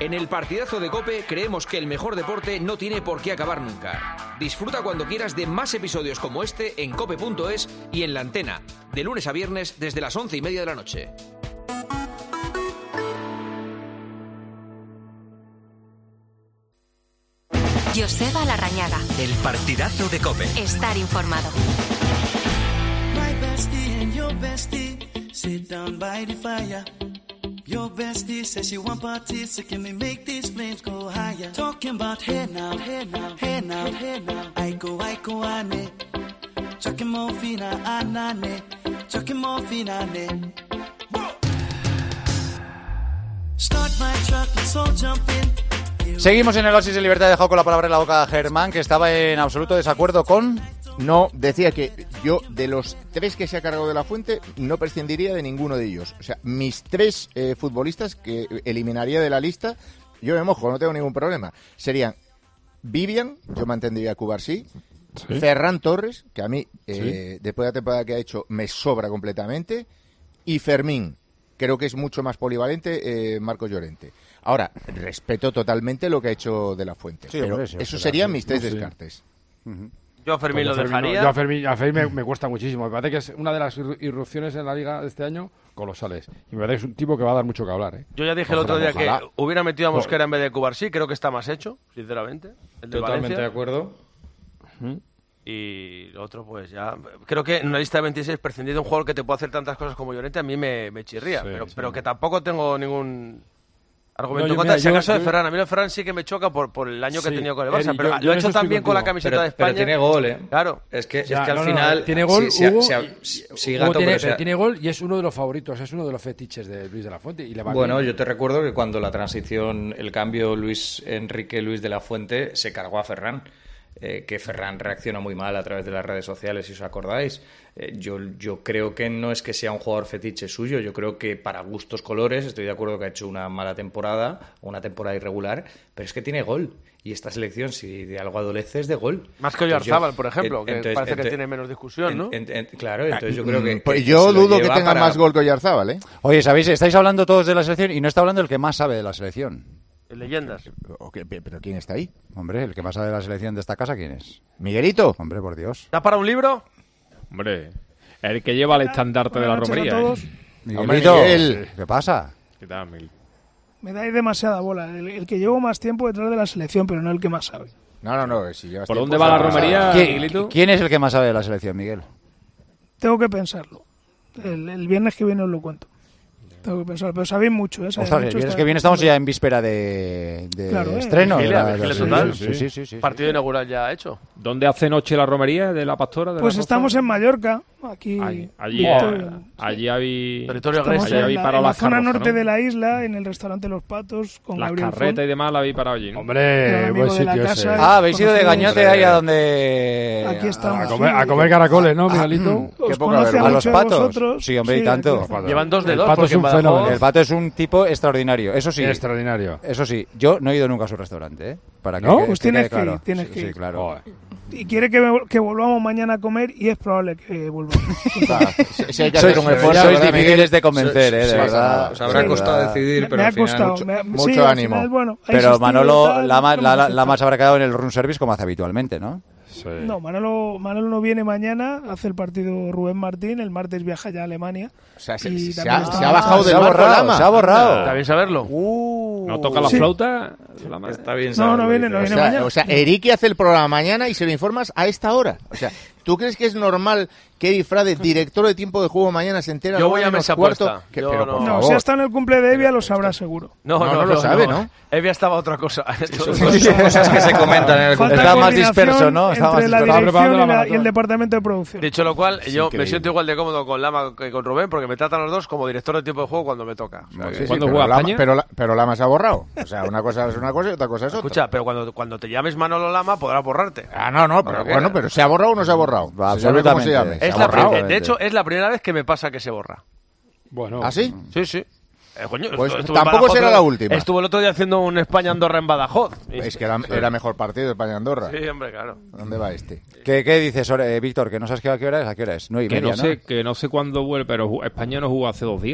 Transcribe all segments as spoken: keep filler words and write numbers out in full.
En el partidazo de COPE creemos que el mejor deporte no tiene por qué acabar nunca. Disfruta cuando quieras de más episodios como este en cope punto es y en La Antena, de lunes a viernes desde las once y media de la noche. Joseba Larrañaga. El partidazo de COPE. Estar informado. My bestie and your bestie sit down by the fire. Your bestie says she want parties, so can we make these flames go higher? Talking about hey now, hey now, hey now, hey now. I go, I go, ane. Chucking morphina, anane. Chucking morphina, ane. Start my truck, let's all jump in. Seguimos en el Oasis de Libertad. He dejado con la palabra en la boca a Germán, que estaba en absoluto desacuerdo con... No, decía que yo, de los tres que se ha cargado de la Fuente, no prescindiría de ninguno de ellos. O sea, mis tres eh, futbolistas que eliminaría de la lista, yo me mojo, no tengo ningún problema. Serían Vivian, yo mantendría a Cubarsí, ¿sí? Ferran Torres, que a mí, eh, ¿sí? después de la temporada que ha hecho, me sobra completamente, y Fermín. Creo que es mucho más polivalente eh, Marcos Llorente. Ahora, respeto totalmente lo que ha hecho de la Fuente, sí, pero hombre, sí, esos serían mis tres no, descartes. Sí. Uh-huh. Yo a Fermín pues lo Fermín, dejaría. Yo a Fermín, a Fermín me, me cuesta muchísimo. Me parece que es una de las irrupciones en la Liga de este año colosales. Y me parece que es un tipo que va a dar mucho que hablar. ¿eh? Yo ya dije ojalá, el otro día ojalá. que hubiera metido a Mosquera en vez de Cubarsí. Creo que está más hecho, sinceramente. El de Totalmente Valencia. de acuerdo. Uh-huh. Y lo otro, pues ya... Creo que en una lista de veintiséis, prescindir de un jugador que te puede hacer tantas cosas como Llorente, a mí me, me chirría. Sí, pero, sí. pero que tampoco tengo ningún... argumento no, contra, mira, si acaso yo, de Ferran, a mí el Ferran sí que me choca por, por el año sí, que he tenido con el Barça, Eri, pero yo, lo yo ha hecho también con la camiseta pero, de España. Pero tiene gol, ¿eh? Claro. Es que, ya, es que al no, final... No, tiene gol, sí, Hugo, sí, sí, sí, gato, tiene, pero sea, tiene gol y es uno de los favoritos, es uno de los fetiches de Luis de la Fuente. Y le va bueno, bien. Yo te recuerdo que cuando la transición, el cambio Luis Enrique Luis de la Fuente, se cargó a Ferran. Eh, que Ferran reacciona muy mal a través de las redes sociales, si os acordáis. Eh, yo, yo creo que no es que sea un jugador fetiche suyo, yo creo que para gustos colores, estoy de acuerdo que ha hecho una mala temporada, una temporada irregular, pero es que tiene gol. Y esta selección, si de algo adolece, es de gol. Más que Oyarzábal, por ejemplo, en, que entonces, parece entonces, que tiene menos discusión, ¿no? En, en, claro, entonces yo creo que... Pues que yo dudo que tenga para... más gol que Oyarzábal, ¿eh? Oye, ¿sabéis? Estáis hablando todos de la selección y no está hablando el que más sabe de la selección. Leyendas. Okay, pero ¿quién está ahí? Hombre, el que más sabe de la selección de esta casa, ¿quién es? ¿Miguelito? Hombre, por Dios. ¿Da para un libro? Hombre, el que lleva el estandarte de la romería. ¿eh? Miguelito, Miguel. ¿Qué pasa? ¿Qué tal, Miguel? Me dais demasiada bola. El, el que llevo más tiempo detrás de la selección, pero no el que más sabe. No, no, no. Si ¿Por dónde va la romería, Miguelito? ¿Quién es el que más sabe de la selección, Miguel? Tengo que pensarlo. El, el viernes que viene os lo cuento. Tengo que pensar, pero sabéis mucho, ¿eh? Ostras, mucho el viernes que viene estamos ya en víspera de, de claro, ¿eh? estreno. Vigilia, de la, vigilia de total. Sí, sí, sí, sí, sí, Partido sí. inaugural ya hecho. ¿Dónde hace noche la romería de la Pastora? De pues la estamos en Mallorca, aquí. Allí, allí, Victoria, allí habí... Territorio estamos allí en habí la, parado en la las zona carrozas, norte ¿no? de la isla, en el restaurante Los Patos, con las Gabriel carretas Font. y demás la habí parado allí, ¿no? Hombre, buen sitio ese. Ah, habéis ido de gañote ahí a donde... Aquí estamos. A comer, sí. a comer caracoles, ¿no, Miguelito? Os Qué poca conoce ¿A los mucho patos? vosotros. Sí, hombre, Sí, y tanto. Llevan dos de El dos. pato porque es un en Badajoz- fenómeno. El pato es un tipo extraordinario, eso sí. Extraordinario. Eso sí, yo no he ido nunca a su restaurante, ¿eh? Para que, ¿No? que, Pues que tienes quede que claro. ir, tienes sí, que sí, ir. claro. Joder. Y quiere que, que volvamos mañana a comer y es probable que volvamos. Si, si hay que Sois, hacer un esfuerzo, sois ¿verdad, difíciles de Miguel? convencer, ¿eh? De Sí, verdad. Os habrá Sí, costado verdad. decidir, me, pero me ha al final costado. mucho, me ha- mucho sí, al ánimo. final, bueno, ha Pero insistido, Manolo tal, Lama, hemos la, la, aceptado. Lama se habrá quedado en el room service como hace habitualmente, ¿no? Sí. No, Manolo, Manolo no viene mañana, hace el partido Rubén Martín, el martes viaja ya a Alemania. O sea, se, Y se también ha, está- se ha bajado se del ha barco borrado, Lama. se ha borrado. Está bien saberlo. Uh, ¿No toca la Sí. flauta? La madre. está bien No, saberlo, no viene, dice. no O viene sea, mañana. o sea, Erique hace el programa mañana y se lo informas a esta hora. O sea, ¿tú crees que es normal que Eri Frade, director de Tiempo de Juego, mañana se entera? Yo a voy a menos mesa cuarto? puesta. Que- Yo pero no. por No, favor. si ha estado en el cumple de Evia lo sabrá seguro. No, No, no, no lo sabe, ¿no? Evia estaba otra cosa. Son cosas que se comentan en el Falta Estaba más coordinación disperso, ¿no? Estaba más entre la disperso. dirección preparando y, la la- maratón. y el departamento de producción. Dicho lo cual, yo increíble. me siento igual de cómodo con Lama que con Rubén porque me tratan los dos como director de Tiempo de Juego cuando me toca. O sea, Sí, que- sí, ¿Cuándo pero juega Lama- España? Pero, la- pero Lama se ha borrado. O sea, una cosa es una cosa y otra cosa es otra. Escucha, pero cuando, cuando te llames Manolo Lama podrás borrarte. Ah, no, no, pero Bueno, bueno, pero ¿se ha borrado o no se ha borrado? Va, Se llame como se absolutamente. llame. Se Es ha la borrado. pri- de hecho, es la primera vez que me pasa que se borra. Bueno. ¿Ah, sí? Sí, sí. Eh, coño, Pues estuve en tampoco Badajoz, será la última. Estuvo el otro día haciendo un España-Andorra en Badajoz. Y- Es que era, era mejor partido España-Andorra. Sí, hombre, claro. ¿Dónde va este? ¿Qué, qué dices, eh, Víctor? ¿Que no sabes qué- a qué hora es? ¿A qué hora es? No y Que media, no sé, que no sé cuándo vuelve, pero ju- España no jugó hace dos días.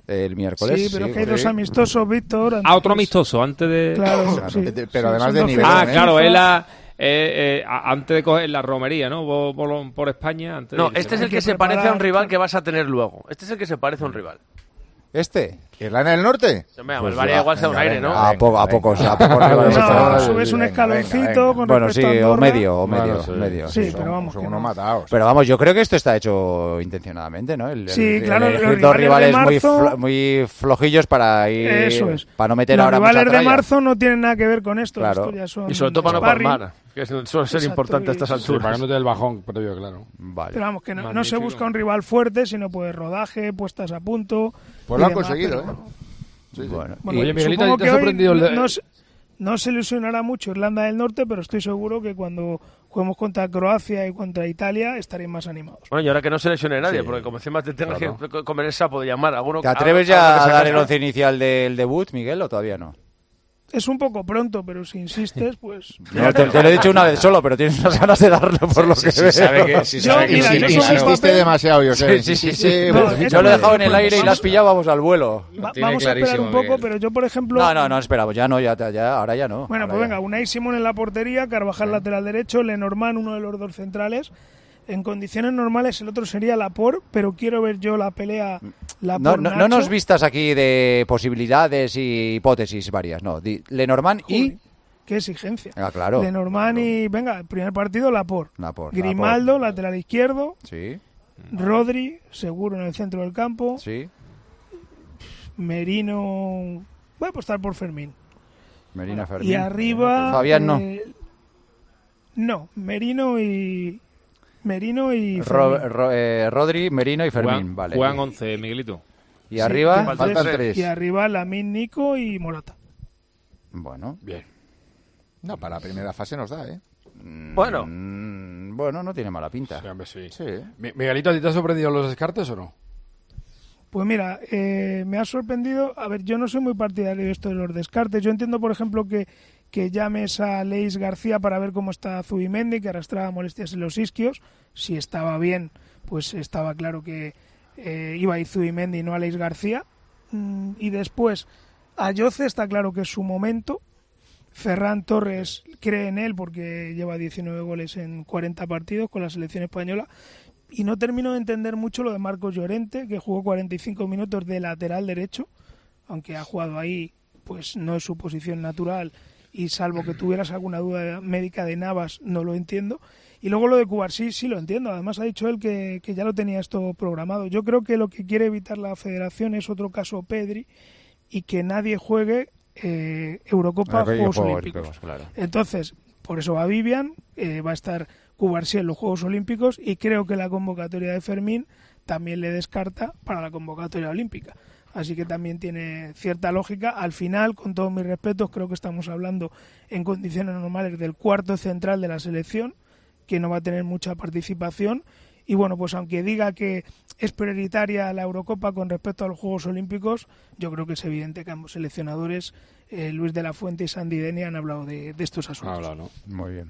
el miércoles. Sí, pero sí, que hay sí. dos amistosos, Víctor. Ah, otro amistoso, antes de... Claro, Claro, sí. pero Sí, además son de dos nivel. Ah, fechas. claro, FIFA. él ha- eh, eh, a- antes de coger la romería, ¿no? Por, por- por España. Antes No, de irse, este es ¿no? el que que se parece a un preparar, rival claro. que vas a tener luego. Este es el que se parece a un rival. ¿Este? ¿Irlanda del Norte? Hombre, a Pues Albania va, igual se da un venga, aire, venga, ¿no? A, venga, poco, a venga. pocos, a pocos rivales. No, Venga, subes un venga, escaloncito venga. con Bueno, respecto sí, a o Andorra. medio, o medio, Bueno, sí. medio. Sí, sí, pero son- vamos, Son que unos no. matados. Pero vamos, yo creo que esto está hecho intencionadamente, ¿no? El, Sí, el- claro, el los elegir dos rivales de rivales muy, marzo- flo- muy flojillos para ir, Eso es. para no meter Los ahora rivales mucha de tralla. marzo no tienen nada que ver con esto. Claro. Esto ya son Y sobre todo para no sparring. palmar, que suele ser Exacto, importante a estas y- Sí, para que alturas. no te dé el bajón previo, claro. Vale. Pero vamos, que no, no se Magnífico. busca un rival fuerte, sino pues rodaje, puestas a punto. Pues y lo han demás, conseguido, pero ¿eh? bueno. Bueno, Bueno, y- Oye, Miguelito, supongo ¿te que ha hoy sorprendido el de- no, se, no se ilusionará mucho Irlanda del Norte, pero estoy seguro que cuando juguemos contra Croacia y contra Italia estaréis más animados. Bueno, y ahora que no se lesione nadie, Sí. porque como encima te tengas Claro. que co- comer el sapo de llamar a alguno. ¿Te atreves algo- algo ya que a dar sacas- el once inicial del debut, Miguel, o todavía no? Es un poco pronto, pero si insistes, pues... No, te, te lo he dicho una vez solo, pero tienes unas ganas de darlo por lo Sí, que sí, veo. sabe que, sí, Yo, sabe que mira, sí, yo sí, soy claro. Insististe papel- demasiado, yo sé. Sí, sí, sí. No, bueno, es Yo lo he dejado en el Vamos- aire y lo has pillado, vamos al vuelo. Va- tiene vamos a esperar clarísimo, un poco, Miguel. pero yo, por ejemplo... No, no, no, esperamos, ya no, ya, ya, ahora ya no. Bueno, Ahora pues ya. venga, Unai Simón en la portería, Carvajal lateral derecho, Lenormand uno de los dos centrales. En condiciones normales el otro sería Laporte, pero quiero ver yo la pelea No, Laporte-Nacho. no, no nos vistas aquí de posibilidades y hipótesis varias, no. Di- Lenormand y... Joder, qué exigencia. Ah, claro. Lenormand y, venga, el primer partido Laporte. Laporte, Grimaldo, Laporte. lateral izquierdo. Sí, Rodri, seguro en el centro del campo. sí. Merino... Voy a apostar por Fermín. Merina Fermín. Y arriba... Fabián no. eh, no, Merino y... Merino y Ro- Fermín. Ro- eh, Rodri, Merino y Fermín, Juegan, vale. juegan once, Miguelito. Y Sí, arriba, y faltan entonces- tres. Y arriba Lamine, Nico y Morata. bueno. Bien. No, para la primera fase nos da, ¿eh? Bueno. Mm, bueno, no tiene mala pinta. Sí, hombre, sí. Sí. Mi- Miguelito, ¿a ti te ha sorprendido los descartes o no? Pues mira, eh, me ha sorprendido. A ver, yo no soy muy partidario de esto de los descartes. Yo entiendo, por ejemplo, que, que llames a Leis García para ver cómo está Zubimendi, que arrastraba molestias en los isquios. Si estaba bien, pues estaba claro que eh, iba a ir Zubimendi y no a Leis García. Mm, y después, a Yoce está claro que es su momento. Ferran Torres cree en él porque lleva diecinueve goles en cuarenta partidos con la selección española. Y no termino de entender mucho lo de Marcos Llorente, que jugó cuarenta y cinco minutos de lateral derecho, aunque ha jugado ahí, pues no es su posición natural, y salvo que tuvieras alguna duda médica de Navas, no lo entiendo. Y luego lo de Cubarsí, sí lo entiendo. Además ha dicho él que, que ya lo tenía esto programado. Yo creo que lo que quiere evitar la federación es otro caso Pedri, y que nadie juegue eh, Eurocopa o Aquellos Juegos Juegos Olímpicos. Olímpicos, claro. Entonces, por eso va Vivian, eh, va a estar Cubarsí en los Juegos Olímpicos, y creo que la convocatoria de Fermín también le descarta para la convocatoria olímpica. Así que también tiene cierta lógica. Al final, con todos mis respetos, creo que estamos hablando en condiciones normales del cuarto central de la selección, que no va a tener mucha participación. Y bueno, pues aunque diga que es prioritaria la Eurocopa con respecto a los Juegos Olímpicos, yo creo que es evidente que ambos seleccionadores, eh, Luis de la Fuente y Sandy Deni, han hablado de, de estos asuntos. Habla, ¿no? Muy bien.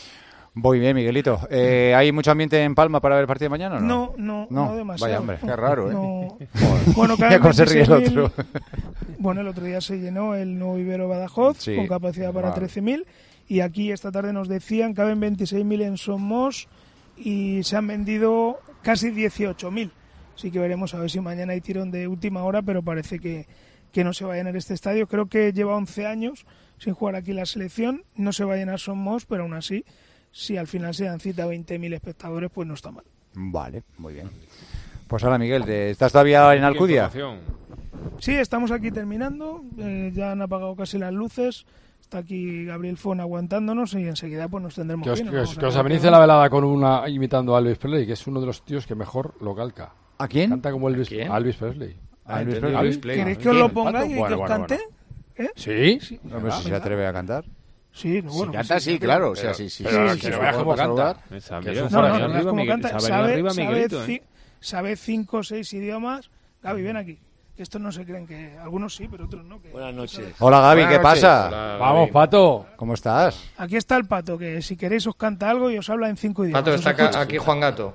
Muy bien, Miguelito. Eh, ¿Hay mucho ambiente en Palma para ver el partido de mañana o no? No, no, no, demasiado. Vaya, hombre. Qué raro, ¿eh? No. Joder. Bueno, Ya caben con se ríe el veintiséis mil. otro. Bueno, el otro día se llenó el nuevo Ibero Badajoz, Sí, con capacidad para vale. trece mil, y aquí esta tarde nos decían caben veintiséis mil en Somos y se han vendido casi dieciocho mil. Así que veremos a ver si mañana hay tirón de última hora, pero parece que, que no se va a llenar este estadio. Creo que lleva once años sin jugar aquí la selección, no se va a llenar Somos, pero aún así, si al final se dan cita veinte mil espectadores, pues no está mal. Vale, muy bien. Pues ahora, Miguel, ¿te- ¿estás todavía en Alcudia? Sí, estamos aquí terminando, eh, ya han apagado casi las luces, está aquí Gabriel Fon aguantándonos y enseguida pues nos tendremos Que os, bien. nos que os, vamos a que os quedar amenice todos. la velada con una imitando a Elvis Presley, que es uno de los tíos que mejor lo calca. ¿A quién? Canta como Elvis, quién? a Elvis Presley. ¿A Elvis entendí, Presley? Elvis Presley. ¿Queréis que os lo ¿Quién? ponga y que Bueno, os bueno, cante? bueno. ¿Eh? ¿Sí? Hombre, si se atreve a cantar. Sí, no, bueno, Si canta, pues sí, sí, claro. O sea, sí, sí. pero sí, que sí, no sí, veas sí, cómo para canta. saludar. Esa, Que Miguel, es No, un no, fuera no, de no es como Miguel, canta. se ha venido Sabe, arriba sabe, Miguelito, ¿eh? ci- sabe cinco o seis idiomas. Gaby, ven aquí. Que estos no se creen que... Algunos sí, pero otros no. Que... Buenas noches. Hola, Gaby, Buenas ¿qué noches. pasa? Vamos, Pato. ¿Cómo estás? Aquí está el Pato, que si queréis os canta algo y os habla en cinco idiomas. Pato, Os está acá- escucha. aquí Juan Gato.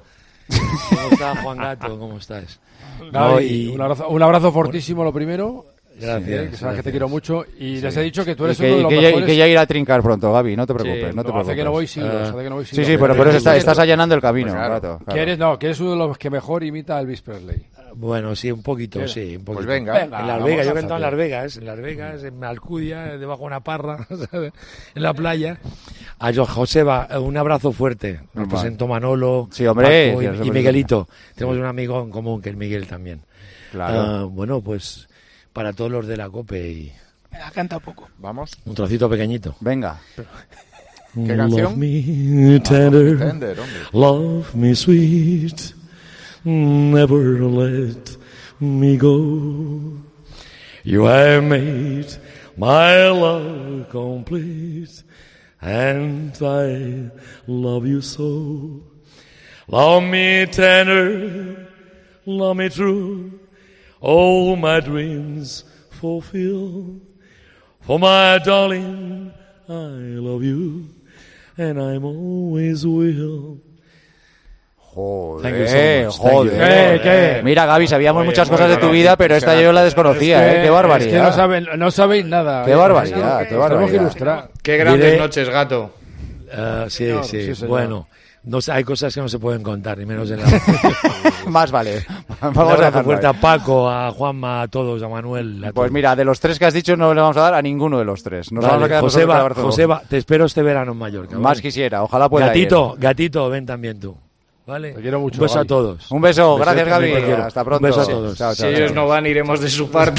¿Cómo estás, Juan Gato? ¿Cómo estás? Gaby, No, y... un, abrazo, un abrazo fortísimo, lo primero. Gracias. Sí, que sabes gracias. que te quiero mucho. Y Sí. les he dicho que tú eres y que, uno de los y que mejores. Ya, y que ya irá a trincar pronto, Gaby, no te preocupes. Sí, no te no, preocupes. hace que no voy siglos, Uh, hace que no voy sí, siglos. sí, pero por eso está, estás allanando el camino. Pues claro. Claro, claro. Que eres, no, que eres uno de los que mejor imita a Elvis Presley. Bueno, sí, un poquito, Mira. sí. Un poquito. Pues venga. En Las Vegas, yo he cantado en Las Vegas, en Las Vegas, en Alcudia, debajo de una parra, ¿sabes? En la playa. A yo, Joseba, un abrazo fuerte. Nos Normal. presentó Manolo, Sí, hombre, Paco sí, y, eso y es Miguelito. Tenemos un amigo en común, que es Miguel también. Claro. Ah, bueno, pues para todos los de la COPE y Venga, canta poco. Vamos. un trocito pequeñito. Venga. ¿Qué canción? Love me tender, Ah, tender, hombre. love me sweet, never let me go. You have made my love complete, and I love you so. Love me tender, love me true, all my dreams fulfill. For my darling, I love you, and I'm always will. Thank you so Joder, much. Thank you. joder. ¿Qué, qué? Mira, Gaby, sabíamos Oye, muchas muy cosas de tu bien, vida, pero esta yo la desconocía, ¿eh? Qué barbaridad. Es que no, saben, no sabéis nada. Qué ¿eh? barbaridad, Tenemos qué que barbaridad. ilustrar. Qué grandes Diré- noches, Gato. Ah, sí, Señor, sí, sí, señor. bueno. No sé, hay cosas que no se pueden contar, ni menos en la... Más vale. Un Vamos a abrazo dejarlo fuerte ahí. a Paco, a Juanma, a todos, a Manuel, a Pues todos. mira, de los tres que has dicho no le vamos a dar a ninguno de los tres. Nos vamos a Vale, quedar nosotros con el Joseba, abrazo. Joseba, te espero este verano en Mallorca. Más ¿vale? quisiera, ojalá pueda Gatito, ir. gatito, ven también tú. ¿Vale? Te quiero mucho, Un beso Gaby. a todos. Un beso, Un gracias besote, Gaby. te quiero. Hasta pronto. Un beso a todos. Chao, Si chao, ellos chao. no van, iremos de su parte.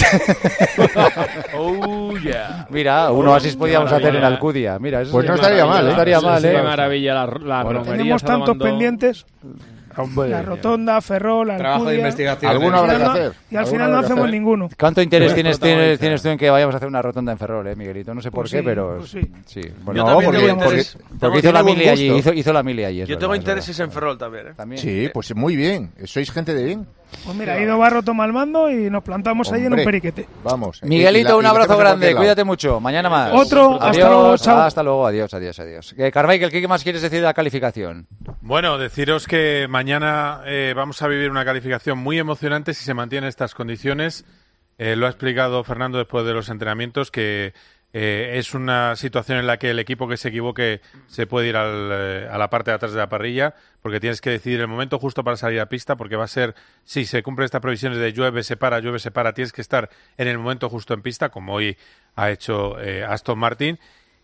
Oh, yeah. Mira, un oasis podíamos hacer en maravilla. Alcudia. Mira, eso Pues sí no que- estaría mal, no ¿eh? estaría Sí, mal, sí, ¿eh? Qué maravilla, la, la Bueno, romería Tenemos tantos salvando- pendientes. Hombre, La Rotonda, Ferrol, Alcudia. Trabajo de investigación. Alguno Y al habrá que final no- hacer. Y al Alguno final no habrá que hacemos hacer. ninguno. ¿Cuánto interés Pues tienes, protagoniza. tienes, tienes tú en que vayamos a hacer una rotonda en Ferrol, eh, Miguelito? No sé por Pues qué, sí, pero... pues sí. sí. Yo Bueno, también porque, tengo porque- interés. porque Tengo- hizo la tiene buen mili allí, gusto. hizo, hizo la mili allí. es Yo verdad, tengo es verdad. intereses en Ferrol también, ¿eh? También. Sí, pues muy bien. Sois gente de bien. Pues mira, Ido Barro toma el mando y nos plantamos ahí en un Hombre. periquete. Vamos. Miguelito, Y la- y un lo abrazo hacemos en grande, cualquier lado. cuídate mucho. Mañana más. Otro, hasta Adiós, luego, chao. hasta luego, adiós, adiós, adiós. Eh, Carmichael, ¿qué más quieres decir de la calificación? Bueno, deciros que mañana eh, vamos a vivir una calificación muy emocionante si se mantienen estas condiciones. Eh, lo ha explicado Fernando después de los entrenamientos, que eh, es una situación en la que el equipo que se equivoque se puede ir al, eh, a la parte de atrás de la parrilla, porque tienes que decidir el momento justo para salir a pista, porque va a ser, si se cumplen estas previsiones de llueve, se para, llueve, se para, tienes que estar en el momento justo en pista, como hoy ha hecho eh, Aston Martin.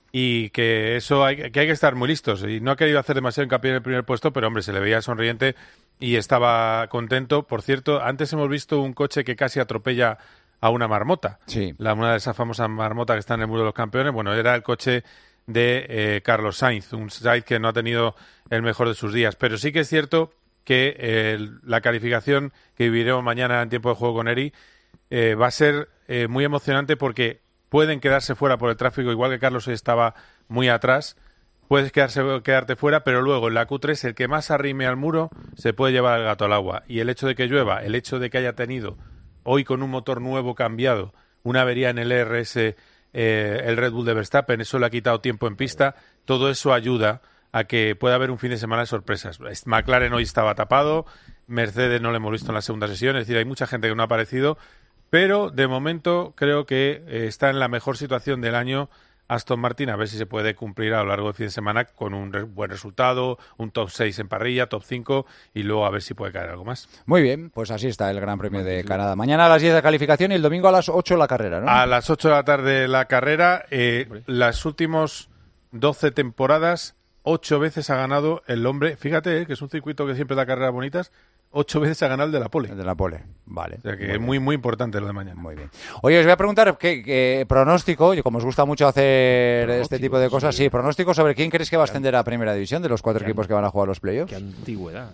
Y que eso hay, que hay que estar muy listos. Y no ha querido hacer demasiado hincapié en el primer puesto, pero hombre, se le veía sonriente y estaba contento. Por cierto, antes hemos visto un coche que casi atropella a una marmota. Sí. La, una de esas famosas marmotas que está en el muro de los campeones. Bueno, era el coche de eh, Carlos Sainz, un Sainz que no ha tenido el mejor de sus días. Pero sí que es cierto que eh, la calificación que viviremos mañana en tiempo de juego con Eri eh, va a ser eh, muy emocionante porque pueden quedarse fuera por el tráfico, igual que Carlos hoy estaba muy atrás. Puedes quedarse, quedarte fuera, pero luego en la Q tres el que más arrime al muro se puede llevar el gato al agua. Y el hecho de que llueva, el hecho de que haya tenido hoy con un motor nuevo cambiado una avería en el E R S, eh, el Red Bull de Verstappen, eso le ha quitado tiempo en pista, todo eso ayuda a que pueda haber un fin de semana de sorpresas. McLaren hoy estaba tapado, Mercedes no lo hemos visto en la segunda sesión, es decir, hay mucha gente que no ha aparecido, pero de momento creo que eh, está en la mejor situación del año Aston Martin, a ver si se puede cumplir a lo largo del fin de semana con un re- buen resultado, un top seis en parrilla, top cinco, y luego a ver si puede caer algo más. Muy bien, pues así está el Gran Premio de Canadá. Mañana a las diez de calificación y el domingo a las ocho la carrera, ¿no? A las ocho de la tarde la carrera, eh, las últimas doce temporadas, ocho veces ha ganado el hombre, fíjate eh, que es un circuito que siempre da carreras bonitas, ocho veces ha ganado el de la pole. El de la pole, vale. O sea que Muy es muy, muy importante lo de mañana. Muy bien. Oye, os voy a preguntar qué, qué pronóstico, y como os gusta mucho hacer este tipo de cosas, sí, pronóstico sobre quién crees que va a ascender a Primera División de los cuatro equipos que van a jugar los playoffs. Qué antigüedad.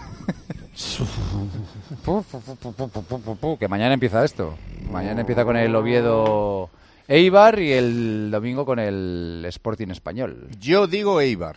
Que mañana empieza esto. Mañana empieza con el Oviedo Eibar y el domingo con el Sporting Español. Yo digo Eibar.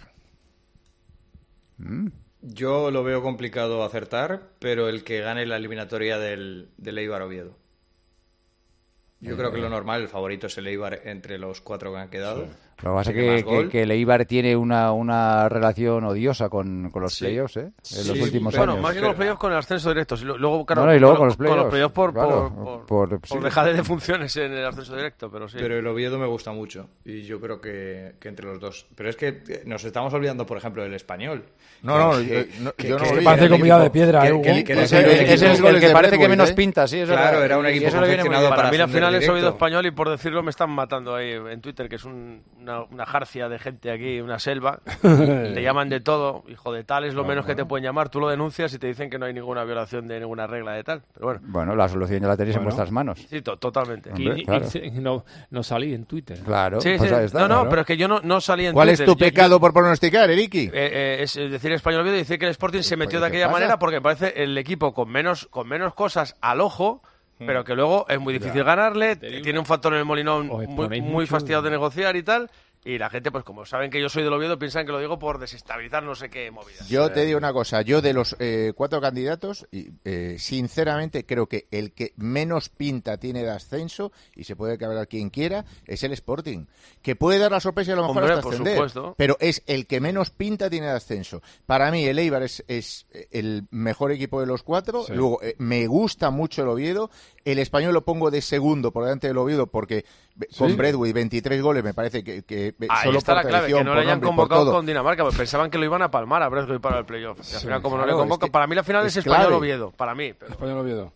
Mm. Yo lo veo complicado acertar, pero el que gane la eliminatoria del, del Eibar Oviedo. Yo creo que lo normal, el favorito es el Eibar entre los cuatro que han quedado. Lo que pasa es Tiene que, más gol. que, que el Eibar tiene una, una relación odiosa con, con los Sí. playoffs, ¿eh? En Sí, los últimos Bueno, años. más que con los playoffs, con el ascenso directo. Y lo- Luego, claro, No, no, y luego con, con los con los playoffs, playoffs por, claro, por, por, por- por sí. dejar de funciones en el ascenso directo, pero sí. Pero el Oviedo me gusta mucho y yo creo que, que entre los dos. Pero es que eh, nos estamos olvidando, por ejemplo, del Español. No, no, Que- yo- no, que- yo no que- lo vi. Parece que- comida de piedra, que- ¿eh, Hugo? que- que- Ese- que- ese es el, goles que de parece que Bradbury, menos ¿eh? pinta, sí. Eso Claro, era un y equipo eso le viene muy confeccionado bien. Para, para mí la ascender final es directo. Oviedo Español y por decirlo me están matando ahí en Twitter, que es un- una, una jarcia de gente aquí, una selva. Te llaman de todo, hijo de tal es lo menos que te pueden llamar. Tú lo denuncias y te dicen que no hay ninguna violación de ninguna regla de tal. Pero bueno, Bueno, la solución ya la tenéis en Bueno. vuestras manos. sí, to- totalmente. Hombre, Y, y- claro. y no, no salí en Twitter. Claro, Sí, pues sí. ahí está, no, no, claro. pero es que yo no, no salí en ¿Cuál Twitter. es tu Yo- yo- pecado por pronosticar, Eriki? Eh, eh, es decir español Oviedo y decir que el Sporting se metió ¿qué de aquella pasa? manera porque me parece el equipo con menos con menos cosas al ojo, pero que luego es muy difícil ganarle, tiene un factor en el Molinón Os muy, ponéis muy mucho- fastidiado de negociar y tal, y la gente pues como saben que yo soy del Oviedo piensan que lo digo por desestabilizar no sé qué movidas. Yo te digo una cosa, yo de los eh, cuatro candidatos, y, eh, sinceramente creo que el que menos pinta tiene de ascenso, y se puede cabrar quien quiera, es el Sporting, que puede dar la sorpresa y a lo mejor Hombre, hasta por ascender, supuesto. pero es el que menos pinta tiene de ascenso. Para mí el Eibar es, es el mejor equipo de los cuatro, Sí. luego eh, me gusta mucho el Oviedo, el Español lo pongo de segundo por delante del Oviedo porque con Bradbury veintitrés goles me parece que, que Ahí solo está por la clave, que tradición, no por le hayan nombre, por convocado todo. con Dinamarca, porque pensaban que lo iban a palmar a Bradbury para el playoff. Y al final, como no claro, le convocan, es que para mí la final es, es Español clave. Oviedo, para mí. Pero... Español Oviedo.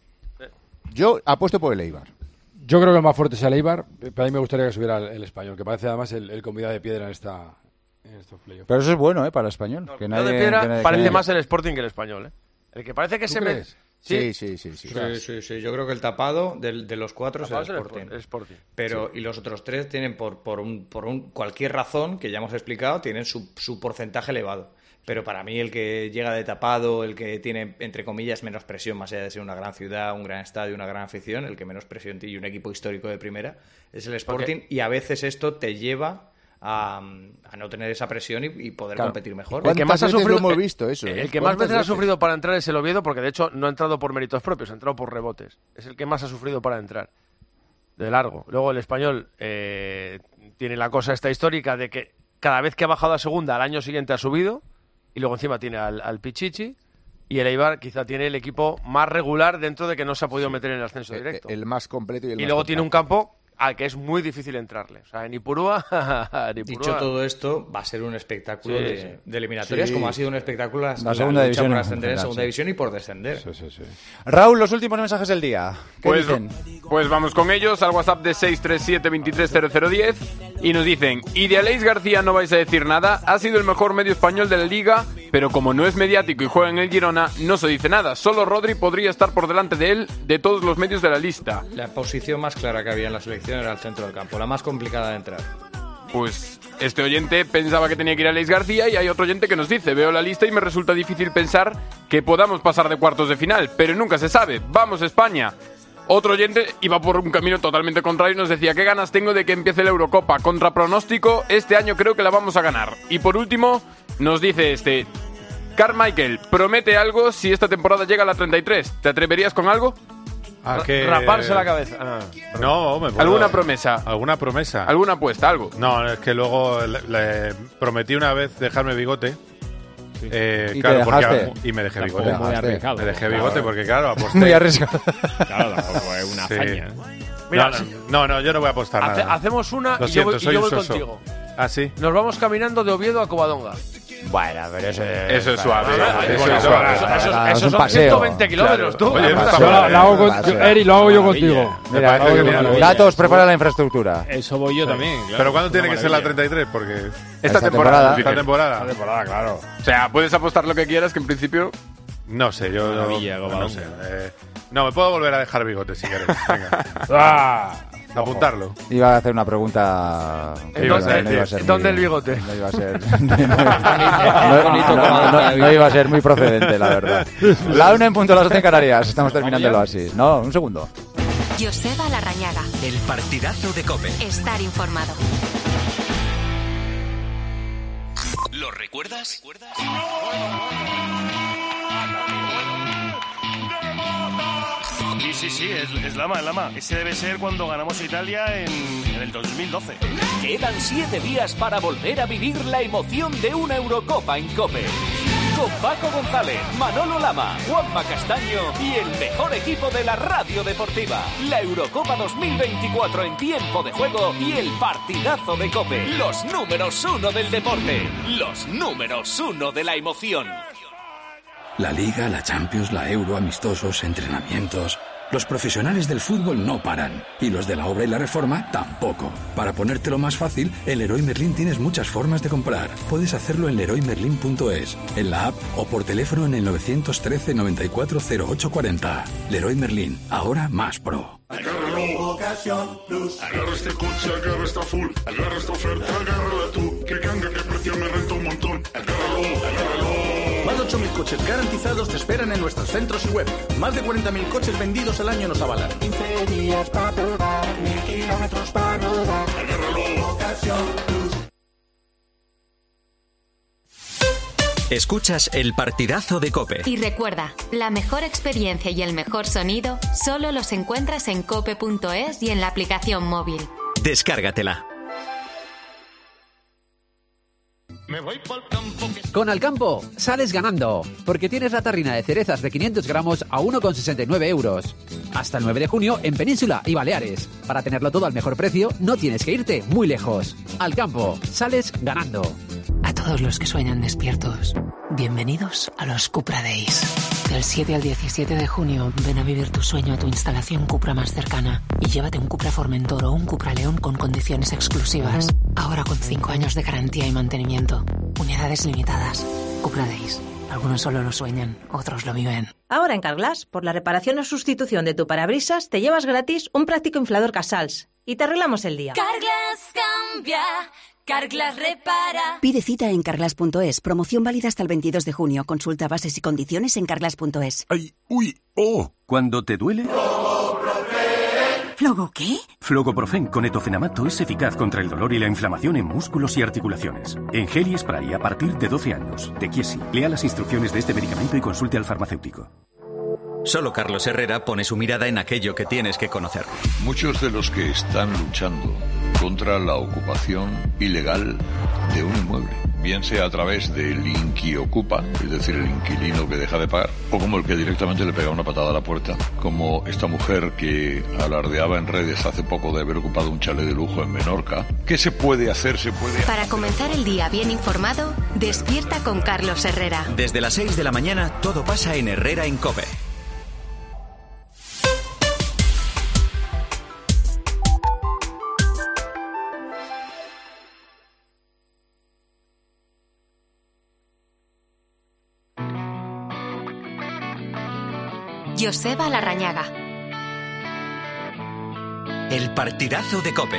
Yo apuesto por el Eibar. Yo creo que el más fuerte es el Eibar, pero a mí me gustaría que subiera el, el Español, que parece además el, el convidado de piedra en esta en estos playoffs. Pero eso es bueno, ¿eh? Para el español. que Yo nadie, de piedra que nadie- parece que- más el Sporting que el Español, ¿eh? El que parece que ¿Tú se me... crees? Sí, sí, sí, sí. Sí, sí, sí. Yo creo que el tapado del- de, los cuatro Tapado es es el el Sporting. Sport- el Sporting. Pero, y los otros tres tienen, por, por, un, por un, cualquier razón que ya hemos explicado, tienen su, su porcentaje elevado. Pero para mí el que llega de tapado, el que tiene, entre comillas, menos presión, más allá de ser una gran ciudad, un gran estadio, una gran afición, el que menos presión tiene y un equipo histórico de primera, es el Sporting. Y a veces esto te lleva a, a no tener esa presión y, y poder Claro. competir mejor. ¿Cuántas El que más ha veces sufrido, lo hemos eh, visto eso, eh? El que más ¿Cuántas veces ha veces? sufrido para entrar es el Oviedo, porque de hecho no ha entrado por méritos propios, ha entrado por rebotes. Es el que más ha sufrido para entrar. De largo. Luego el Español eh, tiene la cosa esta histórica de que cada vez que ha bajado a segunda, al año siguiente ha subido. Y luego encima tiene al, al Pichichi. Y el Eibar quizá tiene el equipo más regular dentro de que no se ha podido meter en el ascenso directo. El más completo y el y más luego tiene un compacto. campo al que es muy difícil entrarle. O sea, en Ipurúa... en Ipurúa- Dicho todo esto, va a ser un espectáculo Sí, de, sí. de eliminatorias, Sí. como ha sido un espectáculo la, La segunda lucha división por en ascender en general, segunda sí. división y por descender. Sí, sí, sí. Raúl, los últimos mensajes del día. ¿Qué Pues, dicen? pues vamos con ellos al WhatsApp de seis tres siete, veintitrés cero cero diez y nos dicen: y de Aleix García no vais a decir nada, ha sido el mejor medio español de la liga, pero como no es mediático y juega en el Girona, no se dice nada. Solo Rodri podría estar por delante de él de todos los medios de la lista. La posición más clara que había en la selección era el centro del campo, la más complicada de entrar. Pues este oyente pensaba que tenía que ir a Aleix García y hay otro oyente que nos dice: veo la lista y me resulta difícil pensar que podamos pasar de cuartos de final, pero nunca se sabe. ¡Vamos, España! Otro oyente iba por un camino totalmente contrario y nos decía: qué ganas tengo de que empiece la Eurocopa. Contra pronóstico, este año creo que la vamos a ganar. Y por último, nos dice este: Carmichael, promete algo si esta temporada llega a la treinta y tres. ¿Te atreverías con algo? Ah, que- Raparse la cabeza. Ah. No, me puedo- ¿Alguna promesa? ¿Alguna promesa? ¿Alguna apuesta? ¿Algo? No, es que luego le, le prometí una vez dejarme bigote. Eh, ¿Y te claro, porque dejaste? y me dejé Tampoco bigote. muy Me arriesgado. dejé Claro. bigote porque, claro, aposté. Muy arriesgado. Claro, tampoco es una Sí. hazaña. Mira, no, no, no, yo no voy a apostar Hace- nada. hacemos una Lo y yo siento, voy, y soy yo un voy soso. contigo. ¿Ah, sí? Nos vamos caminando de Oviedo a Covadonga. Bueno, pero eso Eso es suave. Ah, Eso bueno, es suave. eso- eso- Claro, Esos es un son paseo. ciento veinte kilómetros, tú. Oye, Una está Yo cosa. la, la hago con, Paseo. yo- Eri, lo hago yo Maravilla. contigo. Me Mira, parece que eh, viene- datos, prepara la infraestructura. Eso voy yo también. claro. Pero ¿cuándo Es tiene una que ser la maravilla. treinta y tres? Porque Esta, Esta temporada. temporada. esta temporada. La temporada, claro. O sea, puedes apostar lo que quieras, que en principio... No sé, yo no, Maravilla, no Covadonga. sé. eh, no, me puedo volver a dejar bigote si queréis. Venga, ¡Ah! apuntarlo. Iba a hacer una pregunta. ¿Qué ibas a no decir? iba a ser ¿Dónde muy- el bigote? No iba a ser. no, no, no, no, no iba a ser muy procedente, la verdad. La una en punto, las doce en Canarias. Estamos terminando el oasis. No, un segundo. Joseba Larrañaga. El partidazo de COPE. Estar informado. ¿Lo recuerdas? sí, sí, es, es Lama, es Lama. Ese debe ser cuando ganamos a Italia en, en el dos mil doce. Quedan siete días para volver a vivir la emoción de una Eurocopa en COPE. Con Paco González, Manolo Lama, Juanma Castaño y el mejor equipo de la radio deportiva. La Eurocopa dos mil veinticuatro en tiempo de juego y el partidazo de COPE. Los números uno del deporte. Los números uno de la emoción. La Liga, la Champions, la Euro, amistosos, entrenamientos... Los profesionales del fútbol no paran, y los de la obra y la reforma tampoco. Para ponértelo más fácil, en Leroy Merlin tienes muchas formas de comprar. Puedes hacerlo en leroy merlin punto es, en la app o por teléfono en el nueve uno tres, noventa y cuatro, cero ocho cuarenta. Leroy Merlin, ahora más pro. Agárralo, ocasión plus. Agarra este coche, agarra esta full. Agarra esta oferta, agárrala tú. Que canga, que precio me renta un montón. Agárralo, agárralo. Más de ocho mil coches garantizados te esperan en nuestros centros y web. Más de cuarenta mil coches vendidos al año nos avalan. quince días para probar, mil kilómetros para rodar. Agárralo, ocasión plus. Escuchas el partidazo de COPE. Y recuerda, la mejor experiencia y el mejor sonido solo los encuentras en cope punto es y en la aplicación móvil. Descárgatela. Me voy pa'l campo que... Con Alcampo sales ganando, porque tienes la tarrina de cerezas de quinientos gramos a uno con sesenta y nueve euros. Hasta el nueve de junio en Península y Baleares. Para tenerlo todo al mejor precio, no tienes que irte muy lejos. Alcampo, sales ganando. A todos los que sueñan despiertos, bienvenidos a los Cupra Days. Del siete al diecisiete de junio, ven a vivir tu sueño a tu instalación Cupra más cercana y llévate un Cupra Formentor o un Cupra León con condiciones exclusivas. Ahora con cinco años de garantía y mantenimiento. Unidades limitadas. Cupra Days. Algunos solo lo sueñan, otros lo viven. Ahora en Carglass, por la reparación o sustitución de tu parabrisas, te llevas gratis un práctico inflador Casals y te arreglamos el día. Carglass cambia, Carglass repara. Pide cita en carglass punto es. Promoción válida hasta el veintidós de junio. Consulta bases y condiciones en carglass punto es. Ay, uy, oh. Cuando te duele... ¿Flogo qué? Flogoprofen con etofenamato es eficaz contra el dolor y la inflamación en músculos y articulaciones. En gel y spray a partir de doce años. De Chiesi. Lea las instrucciones de este medicamento y consulte al farmacéutico. Solo Carlos Herrera pone su mirada en aquello que tienes que conocer. Muchos de los que están luchando contra la ocupación ilegal de un inmueble, bien sea a través del inquiocupa, es decir, el inquilino que deja de pagar, o como el que directamente le pega una patada a la puerta, como esta mujer que alardeaba en redes hace poco de haber ocupado un chalet de lujo en Menorca. ¿Qué se puede hacer? Se puede... Para comenzar el día bien informado, despierta con Carlos Herrera. Desde las seis de la mañana, todo pasa en Herrera en COPE. Joseba Larrañaga. El partidazo de COPE.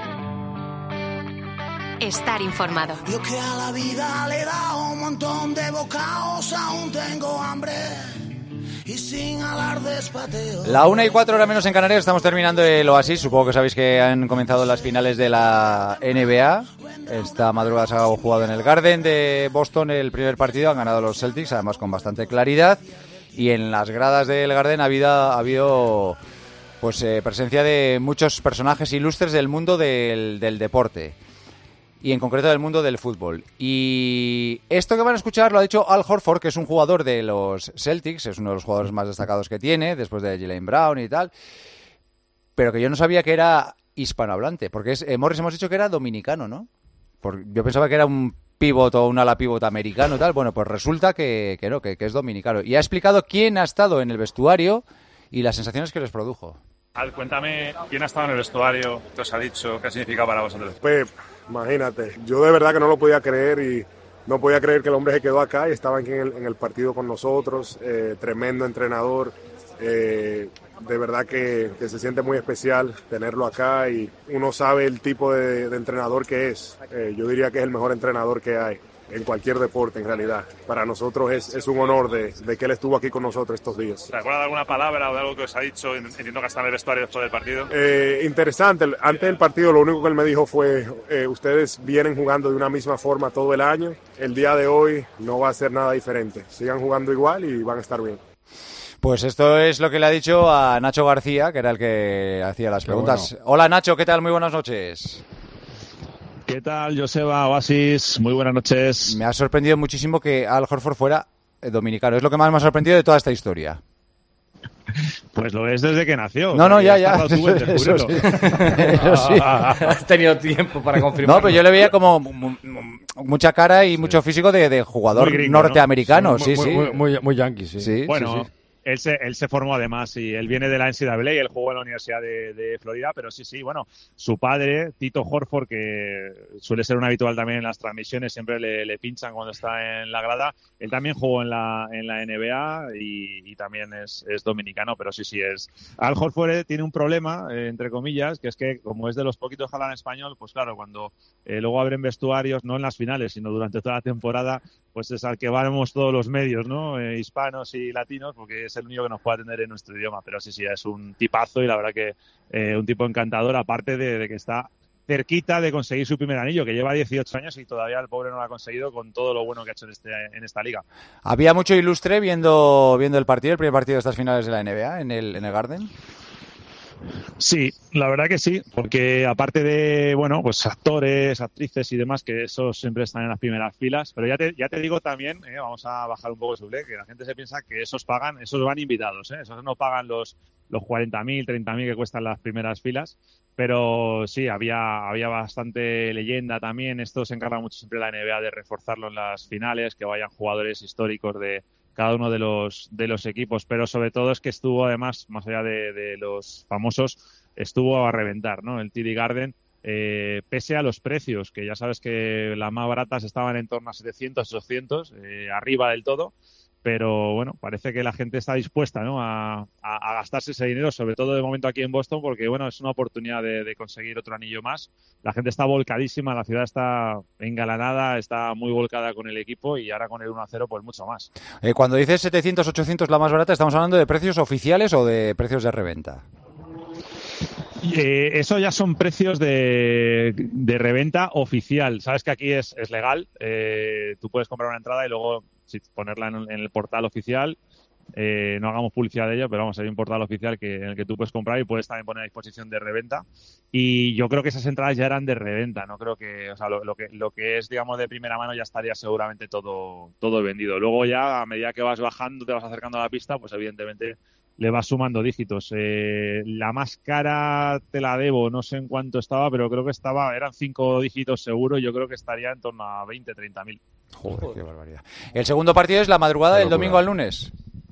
Estar informado. Yo que a la vida le he dado un montón de bocados, aún tengo hambre y sin alardes pateo. La una y cuatro horas menos en Canarias, estamos terminando el Oasis. Supongo que sabéis que han comenzado las finales de la N B A. Esta madrugada se ha jugado en el Garden de Boston el primer partido. Han ganado los Celtics, además con bastante claridad. Y en las gradas del Garden ha habido, ha habido pues eh, presencia de muchos personajes ilustres del mundo del, del deporte. Y en concreto del mundo del fútbol. Y esto que van a escuchar lo ha dicho Al Horford, que es un jugador de los Celtics, es uno de los jugadores más destacados que tiene, después de Jaylen Brown y tal. Pero que yo no sabía que era hispanohablante, porque es, eh, Morris hemos dicho que era dominicano, ¿no? Porque yo pensaba que era un pívot o un ala pívot americano y tal. Bueno, pues resulta que, que no, que, que es dominicano. Y ha explicado quién ha estado en el vestuario y las sensaciones que les produjo. Al, cuéntame, ¿quién ha estado en el vestuario? ¿Qué os ha dicho? ¿Qué ha significado para vosotros? Pues, imagínate, yo de verdad que no lo podía creer y no podía creer que el hombre se quedó acá y estaba aquí en el, en el partido con nosotros. Eh, tremendo entrenador. Eh, de verdad que, que se siente muy especial tenerlo acá y uno sabe el tipo de, de entrenador que es. Eh, yo diría que es el mejor entrenador que hay en cualquier deporte en realidad. Para nosotros es, es un honor de, de que él estuvo aquí con nosotros estos días. ¿Te acuerdas de alguna palabra o de algo que os ha dicho? Entiendo que está en el vestuario después del partido. Eh, interesante, antes del partido lo único que él me dijo fue eh, ustedes vienen jugando de una misma forma todo el año, el día de hoy no va a ser nada diferente, sigan jugando igual y van a estar bien. Pues esto es lo que le ha dicho a Nacho García, que era el que hacía las Qué preguntas. bueno. Hola Nacho, ¿qué tal? Muy buenas noches. ¿Qué tal, Joseba, Oasis? Muy buenas noches. Me ha sorprendido muchísimo que Al Horford fuera eh, dominicano. Es lo que más me ha sorprendido de toda esta historia. Pues lo es desde que nació. No, o sea, no, que ya, has ya. tardado tú en Eso descubrirlo. sí. Eso sí. Has tenido tiempo para confirmar. No, pero yo le veía como mu- mu- mucha cara y mucho físico de, de jugador Muy gringo, ¿no? norteamericano. Sí, Sí, sí. muy- muy- Muy, muy yankee, sí. Sí, Bueno, sí, sí. Él, se, él se formó además y él viene de la N C double A y él jugó en la Universidad de, de Florida, pero sí, sí, bueno, su padre, Tito Horford, que suele ser un habitual también en las transmisiones, siempre le, le pinchan cuando está en la grada, él también jugó en la, en la N B A y, y también es, es dominicano, pero sí, sí es. Al Horford tiene un problema, eh, entre comillas, que es que como es de los poquitos que hablan español, pues claro, cuando eh, luego abren vestuarios, no en las finales, sino durante toda la temporada, pues es al que vamos todos los medios, ¿no? Eh, hispanos y latinos, porque es el único que nos puede atender en nuestro idioma. Pero sí, sí, es un tipazo y la verdad que eh, un tipo encantador, aparte de, de que está cerquita de conseguir su primer anillo, que lleva dieciocho años y todavía el pobre no lo ha conseguido con todo lo bueno que ha hecho en, este, en esta liga. Había mucho ilustre viendo, viendo el partido, el primer partido de estas finales de la N B A en el, en el Garden. Sí, la verdad que sí, porque aparte de, bueno, pues actores, actrices y demás, que esos siempre están en las primeras filas, pero ya te, ya te digo también, eh, vamos a bajar un poco el suble, que la gente se piensa que esos pagan, esos van invitados, eh, esos no pagan los, los cuarenta mil, treinta mil que cuestan las primeras filas, pero sí, había, había bastante leyenda también, esto se encarga mucho siempre la N B A de reforzarlo en las finales, que vayan jugadores históricos de cada uno de los de los equipos, pero sobre todo es que estuvo además, más allá de, de los famosos, estuvo a reventar, ¿no? El T D Garden, eh, pese a los precios, que ya sabes que las más baratas estaban en torno a setecientos, ochocientos, eh, arriba del todo, pero bueno, parece que la gente está dispuesta, ¿no? a, a, a gastarse ese dinero, sobre todo de momento aquí en Boston, porque bueno, es una oportunidad de, de conseguir otro anillo más. La gente está volcadísima, la ciudad está engalanada, está muy volcada con el equipo y ahora con el uno a cero pues mucho más. Eh, cuando dices setecientos, ochocientos la más barata, ¿estamos hablando de precios oficiales o de precios de reventa? Eh, eso ya son precios de, de reventa oficial. Sabes que aquí es, es legal. Eh, tú puedes comprar una entrada y luego si, ponerla en, en el portal oficial. Eh, no hagamos publicidad de ello, pero vamos, hay un portal oficial que, en el que tú puedes comprar y puedes también poner a disposición de reventa. Y yo creo que esas entradas ya eran de reventa. No creo que, o sea, lo, lo que lo que es, digamos, de primera mano ya estaría seguramente todo, todo vendido. Luego ya, a medida que vas bajando, te vas acercando a la pista, pues evidentemente le vas sumando dígitos. Eh, la más cara te la debo, no sé en cuánto estaba, pero creo que estaba, eran cinco dígitos seguro, y yo creo que estaría en torno a veinte, treinta mil. Joder, qué barbaridad. El segundo partido es la madrugada del domingo al lunes.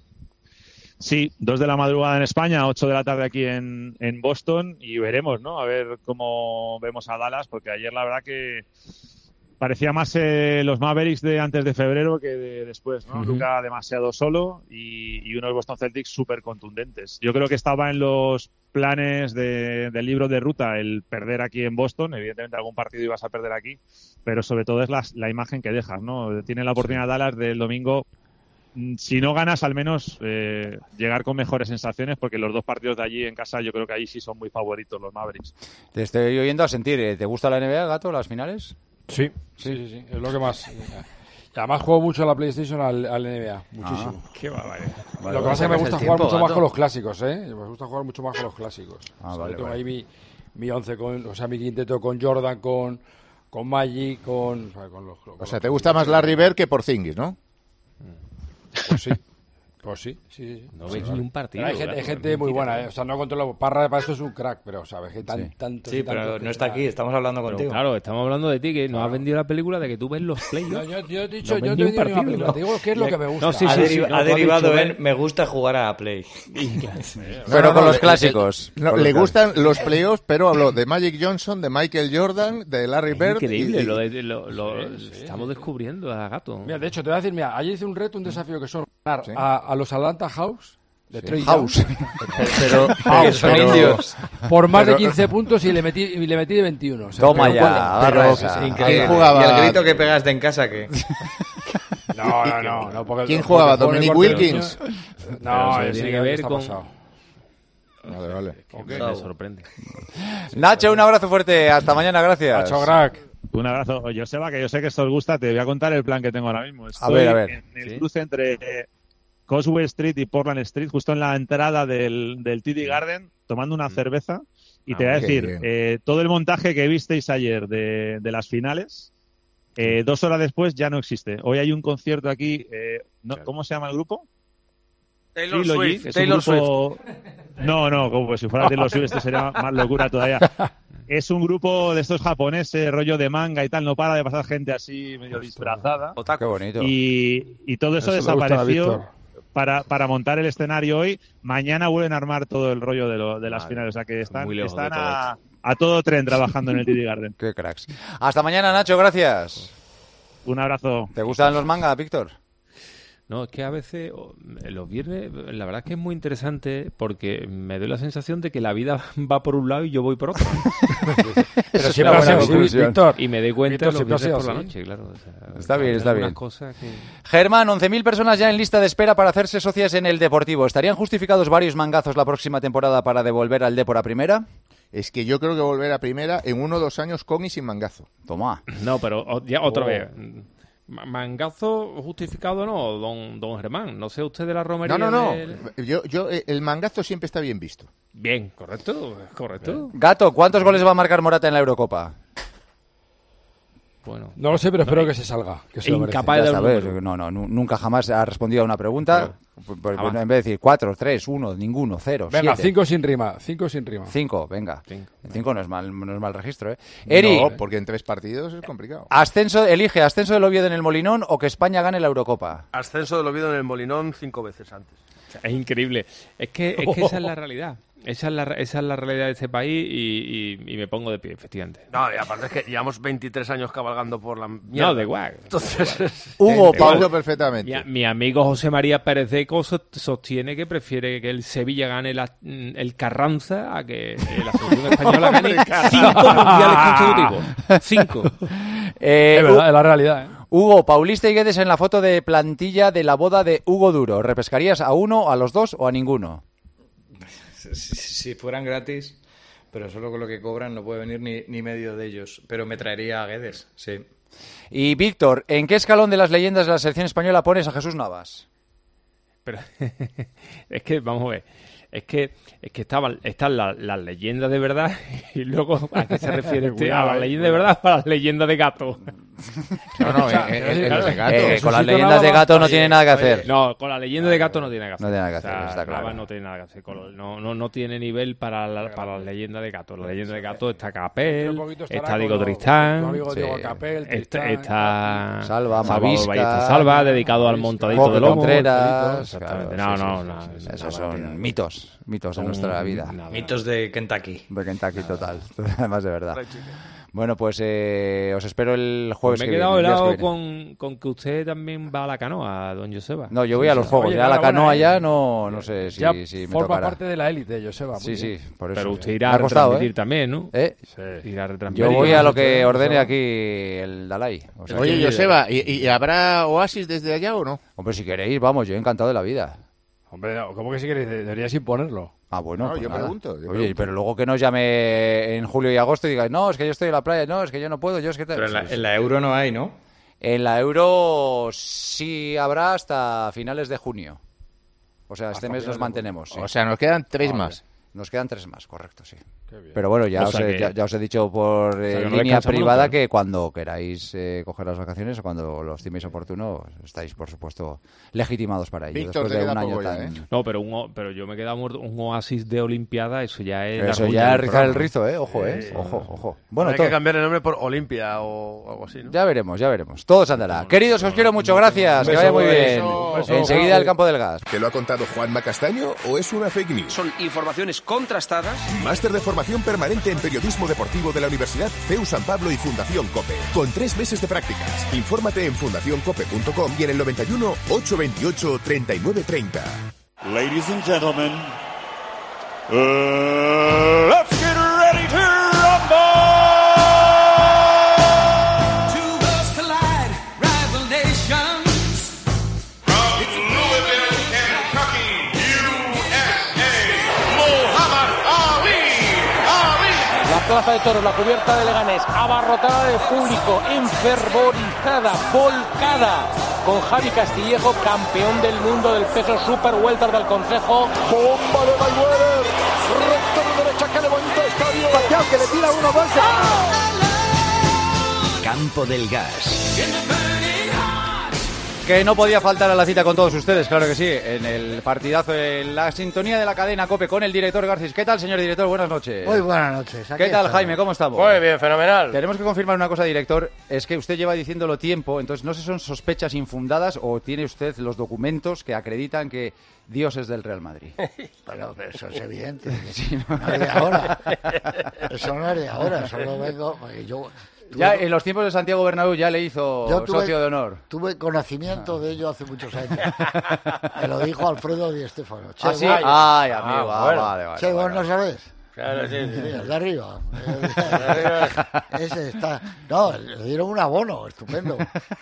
Sí, dos de la madrugada en España, ocho de la tarde aquí en, en Boston, y veremos, ¿no? A ver cómo vemos a Dallas, porque ayer la verdad que parecía más eh, los Mavericks de antes de febrero que de después, ¿no? Uh-huh. Luka demasiado solo y, y unos Boston Celtics súper contundentes. Yo creo que estaba en los planes de, del libro de ruta el perder aquí en Boston. Evidentemente algún partido ibas a perder aquí, pero sobre todo es la, la imagen que dejas, ¿no? Tiene la oportunidad Dallas del domingo, si no ganas, al menos eh, llegar con mejores sensaciones, porque los dos partidos de allí en casa yo creo que allí sí son muy favoritos los Mavericks. Te estoy oyendo a sentir. ¿Te gusta la N B A, Gato, las finales? Sí, sí, sí, sí, es lo que más. Y además juego mucho a la PlayStation al, al N B A, muchísimo. Ah, qué barbaridad. Vale, lo que vale, pasa es que me gusta jugar tiempo, mucho más Gato. con los clásicos, ¿eh? Me gusta jugar mucho más con los clásicos. Ah, O sea, vale, yo tengo vale. ahí mi, mi once, con, o sea, mi quinteto con Jordan, con, con Magic, con, o sea, con los... Con O sea, los- te gusta más Larry Bird que Porzingis, ¿no? Pues sí. Pues sí, sí, sí. No Sí, veis vale. ni un partido, Pero hay gente, hay claro, gente muy mentira, buena, ¿no? ¿eh? O sea, no controlo. Parra para esto es un crack, pero, ¿sabes? Que tan, Sí. tantos Sí, y pero tantos no que está aquí, estamos hablando Pero contigo. claro, Claro, estamos hablando de ti, que nos has vendido la película de que tú ves los playoffs. No, yo, yo he dicho, No yo ves te ni he un dicho partido, película, ¿no? te digo qué es lo que me gusta. No, sí, Ha sí, deri- sí, ha ha no, tú has derivado dicho, en ven- me gusta jugar a Play. Pero con los le- clásicos. le- no, Con los le clásicos. gustan los playoffs, pero habló de Magic Johnson, de Michael Jordan, de Larry Es Bird. increíble, y- lo, de- lo- lo- Sí, sí. estamos descubriendo a Gato. Mira, de hecho, te voy a decir, mira, ayer hice un reto, un desafío que son ganar Sí. a, a los Atlanta House de Sí. Trey House. Young. Pero- House, que son pero- indios. por más Pero- de quince puntos y le metí, y le metí de veintiuno. O sea, Toma pero- ya, pero- agarra pero- esa. sí, Increíble. ¿Quién jugaba? ¿Y el grito que pegaste en casa qué? No, no, no. no porque, ¿Quién porque jugaba? juego en el ¿Dominic cuarto de Wilkins? niño. Pero No, eso ese tiene que que ver está con- pasado. Vale, vale. Me sorprende. Nacho, un abrazo fuerte. Hasta mañana, gracias. Nacho Crack. Un abrazo. Joseba, que yo sé que esto os gusta, te voy a contar el plan que tengo ahora mismo. Estoy A ver, a ver. en el ¿Sí? cruce entre Causeway Street y Portland Street, justo en la entrada del, del T D Garden, tomando una cerveza. Y Ah, te voy a qué decir, bien. eh, todo el montaje que visteis ayer de, de las finales, eh, dos horas después ya no existe. Hoy hay un concierto aquí, eh, no, ¿cómo se llama el grupo? Taylor Trilogy, Swift. es Taylor un grupo... No, no, como si fuera Taylor Swift, esto sería más locura todavía. Es un grupo de estos japoneses, rollo de manga y tal, no para de pasar gente así medio disfrazada. Qué bonito. Y, y todo eso, Eso le gusta a desapareció Víctor. para, para montar el escenario hoy. Mañana vuelven a armar todo el rollo de, lo, de las finales. O sea que están, muy lejos están de todo a, a todo tren trabajando en el T D Garden. Qué cracks. Hasta mañana, Nacho, gracias. Un abrazo. ¿Te gustan los mangas, Víctor? No, es que a veces o, los viernes, la verdad es que es muy interesante porque me doy la sensación de que la vida va por un lado y yo voy por otro. Pero siempre ha sido así, Víctor. Y me doy cuenta Víctor, los siempre ha viernes sido por la así. noche, claro. O sea, Está bien, hay está algunas bien. cosas que- Germán, once mil personas ya en lista de espera para hacerse socias en el Deportivo. ¿Estarían justificados varios mangazos la próxima temporada para devolver al Depor a primera? Es que yo creo que volver a primera en uno o dos años con y sin mangazo. Toma. No, pero o- ya otra Oh. vez. Ma- Mangazo justificado no, don, don Germán. No sé usted de la romería. No, no, no. del- Yo, yo, eh, el mangazo siempre está bien visto. Bien, correcto, correcto. Gato, ¿cuántos goles va a marcar Morata en la Eurocopa? Bueno. No lo sé, pero espero que se salga. Que se lo merece. Ya está, ves, no, no, nu- nunca jamás ha respondido a una pregunta. Por- por- Ah, va. en vez de decir cuatro, tres, uno, ninguno, cero, Venga, siete. cinco sin rima. Cinco sin rima. Cinco, venga. Cinco no es mal, no es mal registro, ¿eh? Eri, No, porque en tres partidos es complicado. ascenso, elige ascenso del Oviedo en el Molinón o que España gane la Eurocopa. Ascenso del Oviedo en el Molinón cinco veces antes. Es increíble. Es que, es que esa es la realidad. Esa es la, esa es la realidad de este país y, y- y me pongo de pie, efectivamente. No, y aparte es que llevamos veintitrés años cabalgando por la mierda. No, da igual. Entonces, Hugo, Entiendo perfectamente. Mi, mi amigo José María Pérez Deco so- sostiene que prefiere que el Sevilla gane la- el Carranza a que eh, la selección española gane cinco mundiales consecutivos. Cinco. Eh, Es verdad, Hu- es la realidad, ¿eh? Hugo, Paulista y Guedes en la foto de plantilla de la boda de Hugo Duro. ¿Repescarías a uno, a los dos o a ninguno? Si, si fueran gratis, pero solo con lo que cobran no puede venir ni, ni medio de ellos. Pero me traería a Guedes, sí. Y Víctor, ¿en qué escalón de las leyendas de la selección española pones a Jesús Navas? Pero es que, vamos a ver, es que es que estaban están las las leyendas de verdad y luego ¿a qué se refiere usted? ¿A las leyendas de verdad o a las leyendas de gato? No, no, eh, eh, eh, los de gato. Eh, con las leyendas de gato no tiene nada que hacer. No, con la leyenda de gato no tiene nada que hacer. No tiene nada que hacer, O sea, está claro. Navas no tiene nada que hacer. con lo- no, no, no tiene nivel para la, para la leyenda de gato. La leyenda de gato está Capel, Un poquito estará está con Diego los- Tristán, con amigos Sí. Diego Capel, está, Tristán, está Salva, Salvador Mavisca, Ballesta Salva, dedicado al montadito Coque de lomo. Contreras, Exactamente. claro, No, sí, no, sí, no. sí, Esos son mitos, mitos de Son- nuestra vida. nada. Mitos de Kentucky. De Kentucky, total. Además de verdad. Bueno, pues eh, os espero el jueves Me he que quedado viene, el viernes helado que viene. con, con que usted también va a la canoa, don Joseba. No, yo voy a los juegos. Oye, ya la enhorabuena, canoa ¿eh? ya no, no sé si, Ya si me forma tocará. parte de la élite, Joseba. muy Sí, bien. sí, por eso. Pero usted Me irá ha a costado, retransmitir ¿eh? también, ¿no? ¿Eh? Irá a retransmitir. Yo voy a lo que ordene aquí el Dalai. O sea, Oye, que- Joseba, ¿y, y habrá oasis desde allá o no? Hombre, si queréis, vamos, yo encantado de la vida. Hombre, no, ¿cómo que si queréis? Deberías imponerlo. Ah, bueno, No, pues yo nada. pregunto, yo Oye, pregunto. pero luego que nos llame en julio y agosto y digáis, no, es que yo estoy en la playa, no, es que yo no puedo, yo es que... tal". Pero en la, Sí, sí. en la Euro no hay, ¿no? En la Euro sí habrá hasta finales de junio. O sea, este Hasta mes finales nos de mantenemos. junio. sí. O sea, nos quedan tres Vale. más. Nos quedan tres más, correcto, sí. Qué bien. Pero bueno, ya, O os, sea he, que- ya, ya os he dicho por eh, sea que no línea descansamos privada nunca. que cuando queráis eh, coger las vacaciones o cuando lo estiméis oportuno, estáis, por supuesto, legitimados para ello. Víctor, después te de queda un año poco ya, tan... ¿eh? No, pero, un, o- pero yo me he quedado muerto. Un oasis de Olimpiada, eso ya es. la Eso ruina ya es del rizar el programa. rizo, ¿eh? Ojo, ¿eh? Sí. Ojo, ojo. Bueno, hay todo- que cambiar el nombre por Olimpia o algo así, ¿no? ya veremos, ya veremos. Todo se andará. Queridos, os quiero mucho, gracias. Que vaya muy bien. Enseguida el campo del gas. ¿Te lo ha contado Juanma Castaño o es una fake news? Son informaciones contrastadas. Máster de formación permanente en periodismo deportivo de la Universidad C E U San Pablo y Fundación COPE. Con tres meses de prácticas. Infórmate en fundación cope punto com y en el noventa y uno, ochocientos veintiocho, treinta y nueve treinta. Ladies and gentlemen, uh, let's get ready to rumble! Two worlds collide, rival nations. From Louisville, Kentucky, U S A, Muhammad Ali, Ali. La plaza de toros, la cubierta de Leganés, abarrotada de público, enfervorizada, volcada con Javi Castillejo, campeón del mundo del peso super welter del Consejo. Bomba de Mayweather, recta de derecha, que le bonito estadio. Pacquiao que le tira uno, dos. Campo del Gas. Que no podía faltar a la cita con todos ustedes, claro que sí, en el partidazo, en la sintonía de la cadena COPE con el director Garcis. ¿Qué tal, señor director? Buenas noches. Muy buenas noches. ¿Qué tal, Jaime? ¿Cómo estamos? Muy bien, fenomenal. Tenemos que confirmar una cosa, director, es que usted lleva diciéndolo tiempo, entonces no sé si son sospechas infundadas o tiene usted los documentos que acreditan que Dios es del Real Madrid. Bueno, pero eso es evidente. Sí, ¿no? No es de ahora. Eso no es de ahora, solo vengo... Porque yo... Tuve... Ya en los tiempos de Santiago Bernabéu ya le hizo tuve, socio de honor. Tuve conocimiento de ello hace muchos años. Me lo dijo Alfredo Di Stéfano. Che, ¿Ah, sí? Ay, Ay amigo, ah, bueno. vale, vale. Che, vos no sabés. Claro, sí, sí. Sí, el de arriba. Ese está... No, le dieron un abono, estupendo.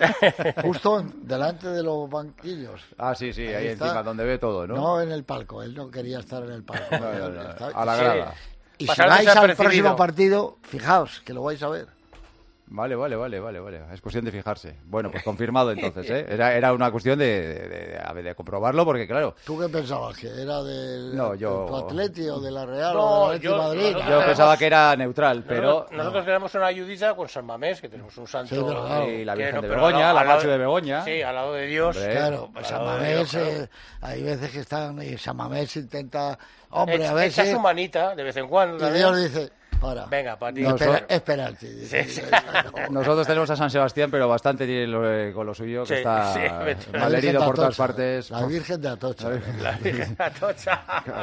Justo delante de los banquillos. Ah, sí, sí, ahí, ahí encima, donde ve todo, ¿no? No en el palco, él no quería estar en el palco. No, no, no, no. A la grada. Y si vais al próximo partido, fijaos, que lo vais a ver. Vale, vale, vale, vale, vale. Es cuestión de fijarse. Bueno, pues confirmado entonces, ¿eh? Era, era una cuestión de, de, de, de comprobarlo porque, claro... ¿Tú qué pensabas? ¿Que era del no, yo... tu Atleti o de la Real no, o del Atleti Madrid? Yo, yo tenemos... pensaba que era neutral, pero... Nosotros, nosotros no. tenemos una ayudita con San Mamés, que tenemos un santo... Sí, claro. Y la Virgen no, de Begoña, al la lado, Macho de Begoña. Sí, al lado de Dios. Hombre, claro, pues San Mamés, Dios, eh, hay veces que están... Y San Mamés intenta... Hombre, Echa, a veces... Echa su manita de vez en cuando. Y Dios dice... Para. Venga, para ti. Nosotros... Es penalti. Sí, sí. Nosotros tenemos a San Sebastián, pero bastante tiene lo, eh, con lo suyo, que sí, está sí, malherido por todas partes. La Virgen de Atocha. La Virgen de Atocha.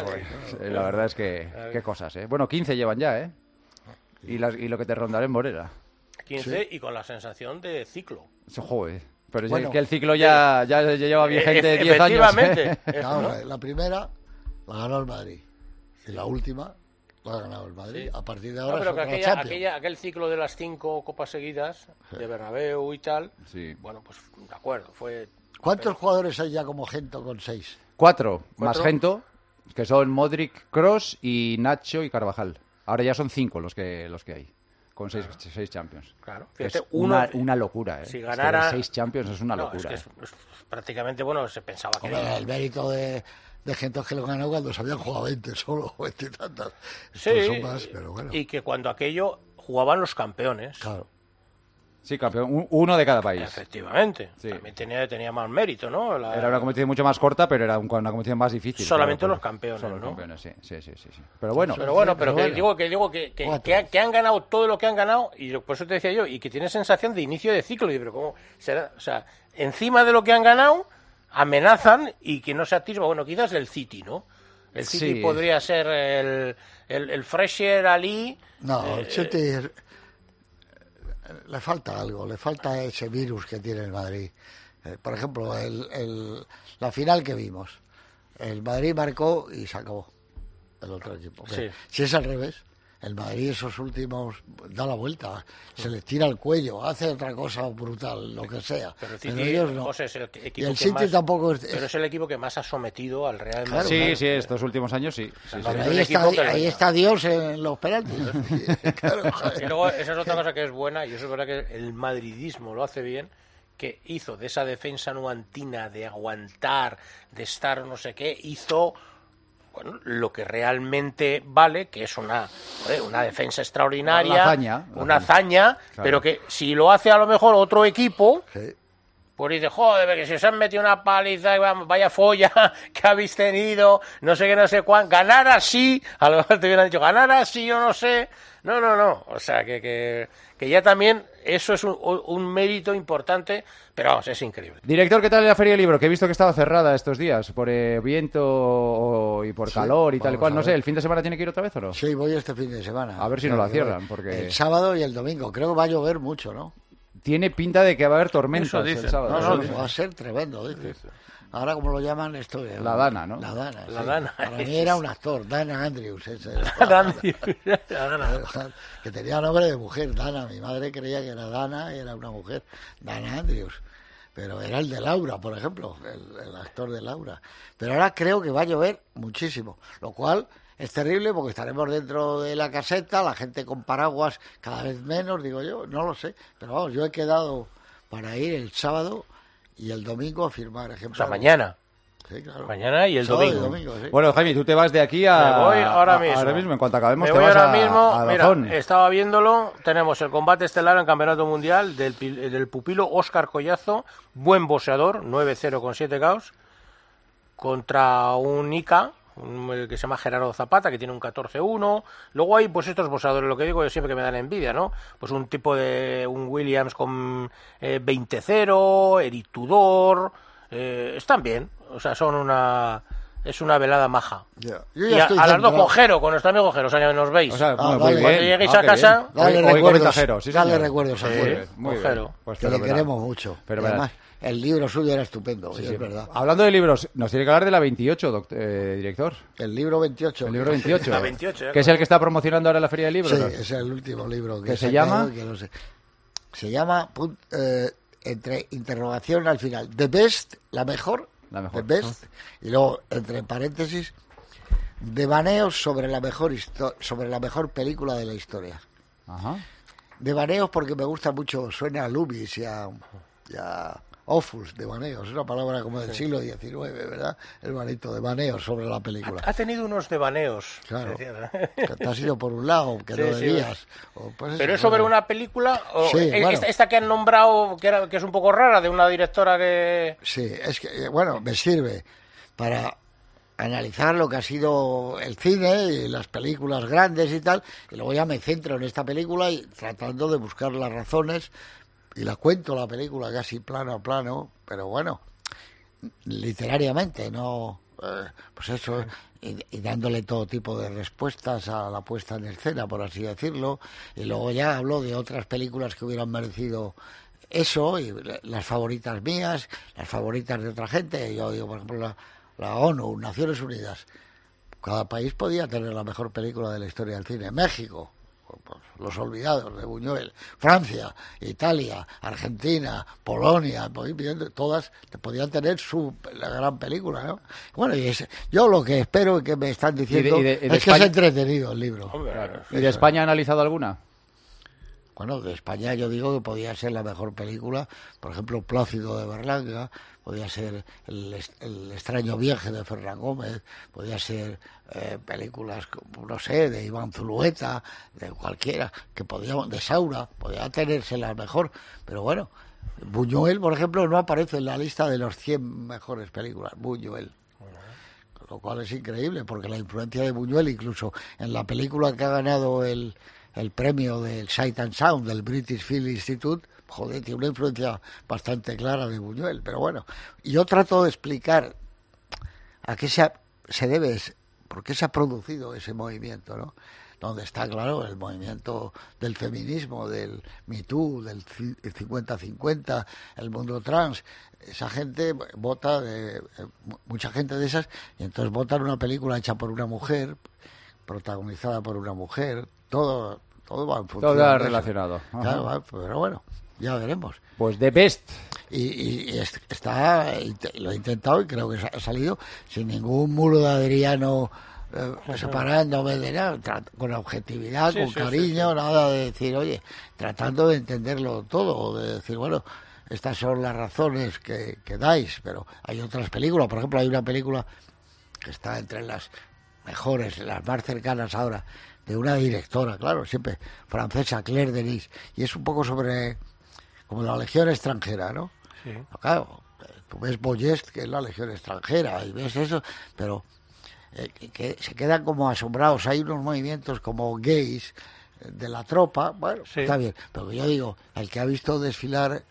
La verdad es que, qué cosas, ¿eh? Bueno, quince llevan ya, ¿eh? Y, las, y lo que te rondará en Morera. quince sí. Y con la sensación de ciclo. Joder. Pero bueno, es que el ciclo eh, ya, ya, ya lleva vigente diez años. Efectivamente. Claro, la primera la ganó el Madrid. Y la última... Lo ha ganado el Madrid. Sí. A partir de ahora. No, pero que aquella, aquella, aquel ciclo de las cinco copas seguidas, sí. de Bernabéu y tal, sí. bueno, pues de acuerdo. Fue. ¿Cuántos jugadores hay ya como Gento con seis? Cuatro, ¿Cuatro? más Gento, que son Modric, Kroos y Nacho y Carvajal. Ahora ya son cinco los que los que hay, con seis, claro. seis Champions. Claro. Fíjate, es uno, una, una locura, ¿eh? Si ganara. Es que seis Champions es una no, locura. Es que es, es prácticamente, bueno, se pensaba que. Hombre, era el mérito de. de gente que lo ganó cuando se habían jugado veinte solo, veinte y tantas. Sí, son más, pero bueno. Y que cuando aquello jugaban los campeones. Claro. Sí, campeón, uno de cada país. Efectivamente. Sí. También tenía, tenía más mérito, ¿no? La... Era una competición mucho más corta, pero era una competición más difícil. Solamente claro, los campeones, solo ¿no? los campeones, sí, sí, sí, sí, sí. Pero bueno. Pero bueno, pero, pero que bueno. digo que digo que, que, que, ha, que han ganado todo lo que han ganado, y por eso te decía yo, y que tiene sensación de inicio de ciclo. Y pero ¿cómo será? O sea, encima de lo que han ganado, amenazan y que no se atisba. Bueno, quizás el City, ¿no? El City sí. podría ser el, el, el Fresher Ali. No, eh, el City eh, le falta algo, le falta ese virus que tiene el Madrid. Eh, por ejemplo, el, el, la final que vimos, el Madrid marcó y se acabó el otro equipo. Sí. Si es al revés, el Madrid esos últimos da la vuelta, se les tira el cuello, hace otra cosa brutal, lo que sea. Pero, City, pero ellos no. José, es el equipo y el que City más, tampoco es, pero es el equipo que más ha sometido al Real Madrid. Claro, sí, claro. sí, estos últimos años sí. sí, sí, sí. Ahí, está, ahí está Dios en los penaltis. Claro, y luego esa es otra cosa que es buena, y eso es verdad que el madridismo lo hace bien, que hizo de esa defensa nuantina, de aguantar, de estar no sé qué, hizo... Bueno, lo que realmente vale, que es una, una defensa extraordinaria, una hazaña, una hazaña, claro. Pero que si lo hace a lo mejor otro equipo, sí. Pues dice, joder, que si se han metido una paliza, vaya folla que habéis tenido, no sé qué, no sé cuán, ganar así, a lo mejor te hubieran dicho, ganar así, yo no sé, no, no, no, o sea, que, que, que ya también eso es un, un mérito importante, pero vamos, es increíble. Director, ¿qué tal la Feria del Libro? Que he visto que estaba cerrada estos días por eh, viento y por sí, calor y tal y cual, no sé, ¿el fin de semana tiene que ir otra vez o no? Sí, voy este fin de semana. A ver si no la cierran, porque... El sábado y el domingo, creo que va a llover mucho, ¿no? Tiene pinta de que va a haber tormentas el sábado. No, no, va a ser tremendo, dice. Ahora, como lo llaman, esto es... La Dana, ¿no? La Dana, La sí. Dana. Para mí era un actor, Dana Andrews. Ese. Dana que tenía nombre de mujer, Dana. Mi madre creía que era Dana y era una mujer, Dana Andrews. Pero era el de Laura, por ejemplo, el, el actor de Laura. Pero ahora creo que va a llover muchísimo, lo cual... Es terrible porque estaremos dentro de la caseta, la gente con paraguas cada vez menos, digo yo, no lo sé. Pero vamos, yo he quedado para ir el sábado y el domingo a firmar ejemplares. O sea, mañana. Sí, claro. Mañana y el Sábado domingo. Y domingo sí. Bueno, Jaime, tú te vas de aquí a... Me voy ahora a, mismo. Ahora mismo, en cuanto acabemos, Me te voy vas ahora a, mismo. a Mira, Dazón. estaba viéndolo. Tenemos el combate estelar en Campeonato Mundial del, del pupilo Óscar Collazo, buen boxeador, nueve cero con siete K Os, contra un Ica, un, que se llama Gerardo Zapata, que tiene un catorce uno. Luego hay pues estos boxeadores, lo que digo yo siempre que me dan envidia, ¿no? Pues un tipo de un Williams con eh, veinte cero, Eric Tudor, eh, están bien, o sea, son una... Es una velada maja. Yeah. Y a, a las dos con Jero, con nuestro amigo Jero, o sea, nos veis. O sea, Ah, muy dale. bien. Cuando lleguéis Ah, a qué casa, bien. Dale Hoy- hoy recuerdos, comenta Jero, sí, dale señor. recuerdos a Sí, Jero, Muy con bien. Jero. Pues que le fenomenal. queremos mucho. Pero Y además, el libro suyo era estupendo, Sí, y sí. es verdad. Hablando de libros, nos tiene que hablar de la veintiocho, doct- eh, director. El libro veintiocho. El libro veintiocho. La veintiocho, que es el que está promocionando ahora la Feria del Libro. Sí, ¿no? es el último libro que ¿Qué he se sacado, llama? que no sé. Se llama, pun- eh, entre interrogación al final, The Best, la mejor, La mejor. The Best, y luego, entre paréntesis, devaneos sobre la mejor histo- sobre la mejor película de la historia. Ajá. Devaneos porque me gusta mucho, suena a Lubis y a, y a Opus, devaneos, es una palabra como del siglo diecinueve, ¿verdad? El bonito, devaneos sobre la película. ha tenido unos devaneos. Claro. se decía. Que te has ido por un lado, que Sí, no sí, debías. o pues Pero eso, es sobre bueno. una película, o Sí, eh, bueno. esta, esta que han nombrado, que, era, que es un poco rara, de una directora que... Sí, es que, eh, bueno, me sirve para analizar lo que ha sido el cine y las películas grandes y tal, y luego ya me centro en esta película y tratando de buscar las razones, y la cuento la película casi plano a plano, pero bueno, literariamente, no, eh, pues eso, y, y dándole todo tipo de respuestas a la puesta en escena, por así decirlo, y luego ya hablo de otras películas que hubieran merecido eso, y las favoritas mías, las favoritas de otra gente. Yo digo, por ejemplo, la, la ONU, Naciones Unidas, cada país podía tener la mejor película de la historia del cine. México, pues, Los Olvidados de Buñuel, Francia, Italia, Argentina, Polonia, pues, todas podían tener su la gran película, ¿no? Bueno, y es, yo lo que espero y que me están diciendo ¿Y de- y de- y de es que España? es entretenido el libro. Claro. ¿Y de España ha analizado alguna? Bueno, de España yo digo que podía ser la mejor película, por ejemplo, Plácido de Berlanga, podía ser el, el extraño viaje de Fernán Gómez, podía ser eh, películas, no sé, de Iván Zulueta, de cualquiera, que podíamos, de Saura, podía tenerse la mejor, pero bueno, Buñuel, por ejemplo, no aparece en la lista de los cien mejores películas, Buñuel. Lo cual es increíble, porque la influencia de Buñuel, incluso en la película que ha ganado el, el premio del Sight and Sound del British Film Institute, joder, tiene una influencia bastante clara de Buñuel, pero bueno. Y yo trato de explicar a qué se, ha- se debe, por qué se ha producido ese movimiento, ¿no? Donde está, claro, el movimiento del feminismo, del Me Too, del cincuenta cincuenta, el mundo trans. Esa gente vota, de, mucha gente de esas, y entonces votan una película hecha por una mujer, protagonizada por una mujer, todo, todo va en función Todo de eso. relacionado. Ajá. Claro, va, pero bueno, ya veremos. Pues The Best. Y, y- y es- está, lo he intentado y creo que ha salido sin ningún muro de Adriano eh, separándome de nada, tra- con objetividad, Sí, con sí, cariño, sí, sí. nada de decir, oye, tratando de entenderlo todo, o de decir, bueno, estas son las razones que, que dais, pero hay otras películas, por ejemplo, hay una película que está entre las mejores, las más cercanas ahora, de una directora, claro, siempre francesa, Claire Denis, y es un poco sobre, como la Legión extranjera, ¿no? Sí. Claro, tú ves Boyest, que es la Legión extranjera, y ves eso, pero eh, que, que se quedan como asombrados. Hay unos movimientos como gays eh, de la tropa, bueno, Sí. está bien, pero que yo digo, el que ha visto desfilar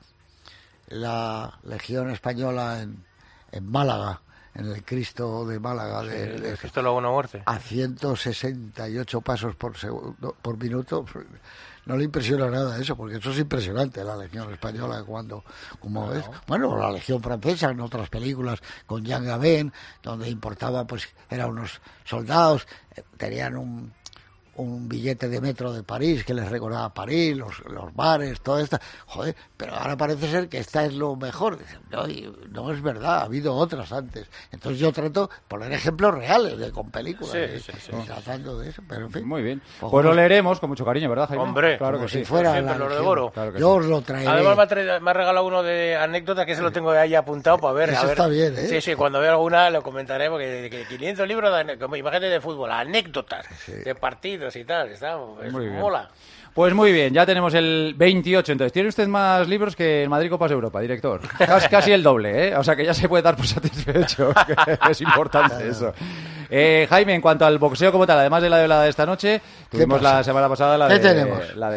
la Legión Española en, en Málaga, en el Cristo de Málaga, de, Sí, de- el Cristo de la Buena Muerte. a ciento sesenta y ocho pasos por segundo, por minuto, no le impresiona nada eso, porque eso es impresionante, la Legión Española, cuando, como Claro. es, bueno, la Legión Francesa, en otras películas, con Jean Gabin, donde importaba, pues, eran unos soldados, eh, tenían un, un billete de metro de París que les recordaba París, los, los bares, todo esto. Joder, pero ahora parece ser que esta es lo mejor. Dicen, no, y no es verdad, ha habido otras antes. Entonces yo trato de poner ejemplos reales de con películas, Sí, eh, sí, sí, tratando de eso, pero en fin. Muy bien. Pues Pues lo leeremos con mucho cariño, ¿verdad, Jaime? Hombre, claro como que si sí. fuera Siempre la lo legión. devoro. Claro que Yo sí. os lo traeré. Además me ha, traído- me ha regalado uno de anécdotas que se lo tengo ahí apuntado para ver. Eso a ver. está bien, ¿eh? Sí, sí, cuando vea alguna lo comentaré, porque que quinientos libros de ane- como imágenes de fútbol, anécdotas de partidos y tal, está, pues, Muy bien. mola. Pues muy bien, ya tenemos el veintiocho, entonces tiene usted más libros que el Madrid Copas de Europa, director. Casi, casi el doble, ¿eh? O sea que ya se puede dar por satisfecho, que es importante eso. Eh, Jaime, en cuanto al boxeo como tal, además de la de la de esta noche, tuvimos pasa? la semana pasada la ¿Qué de, tenemos? la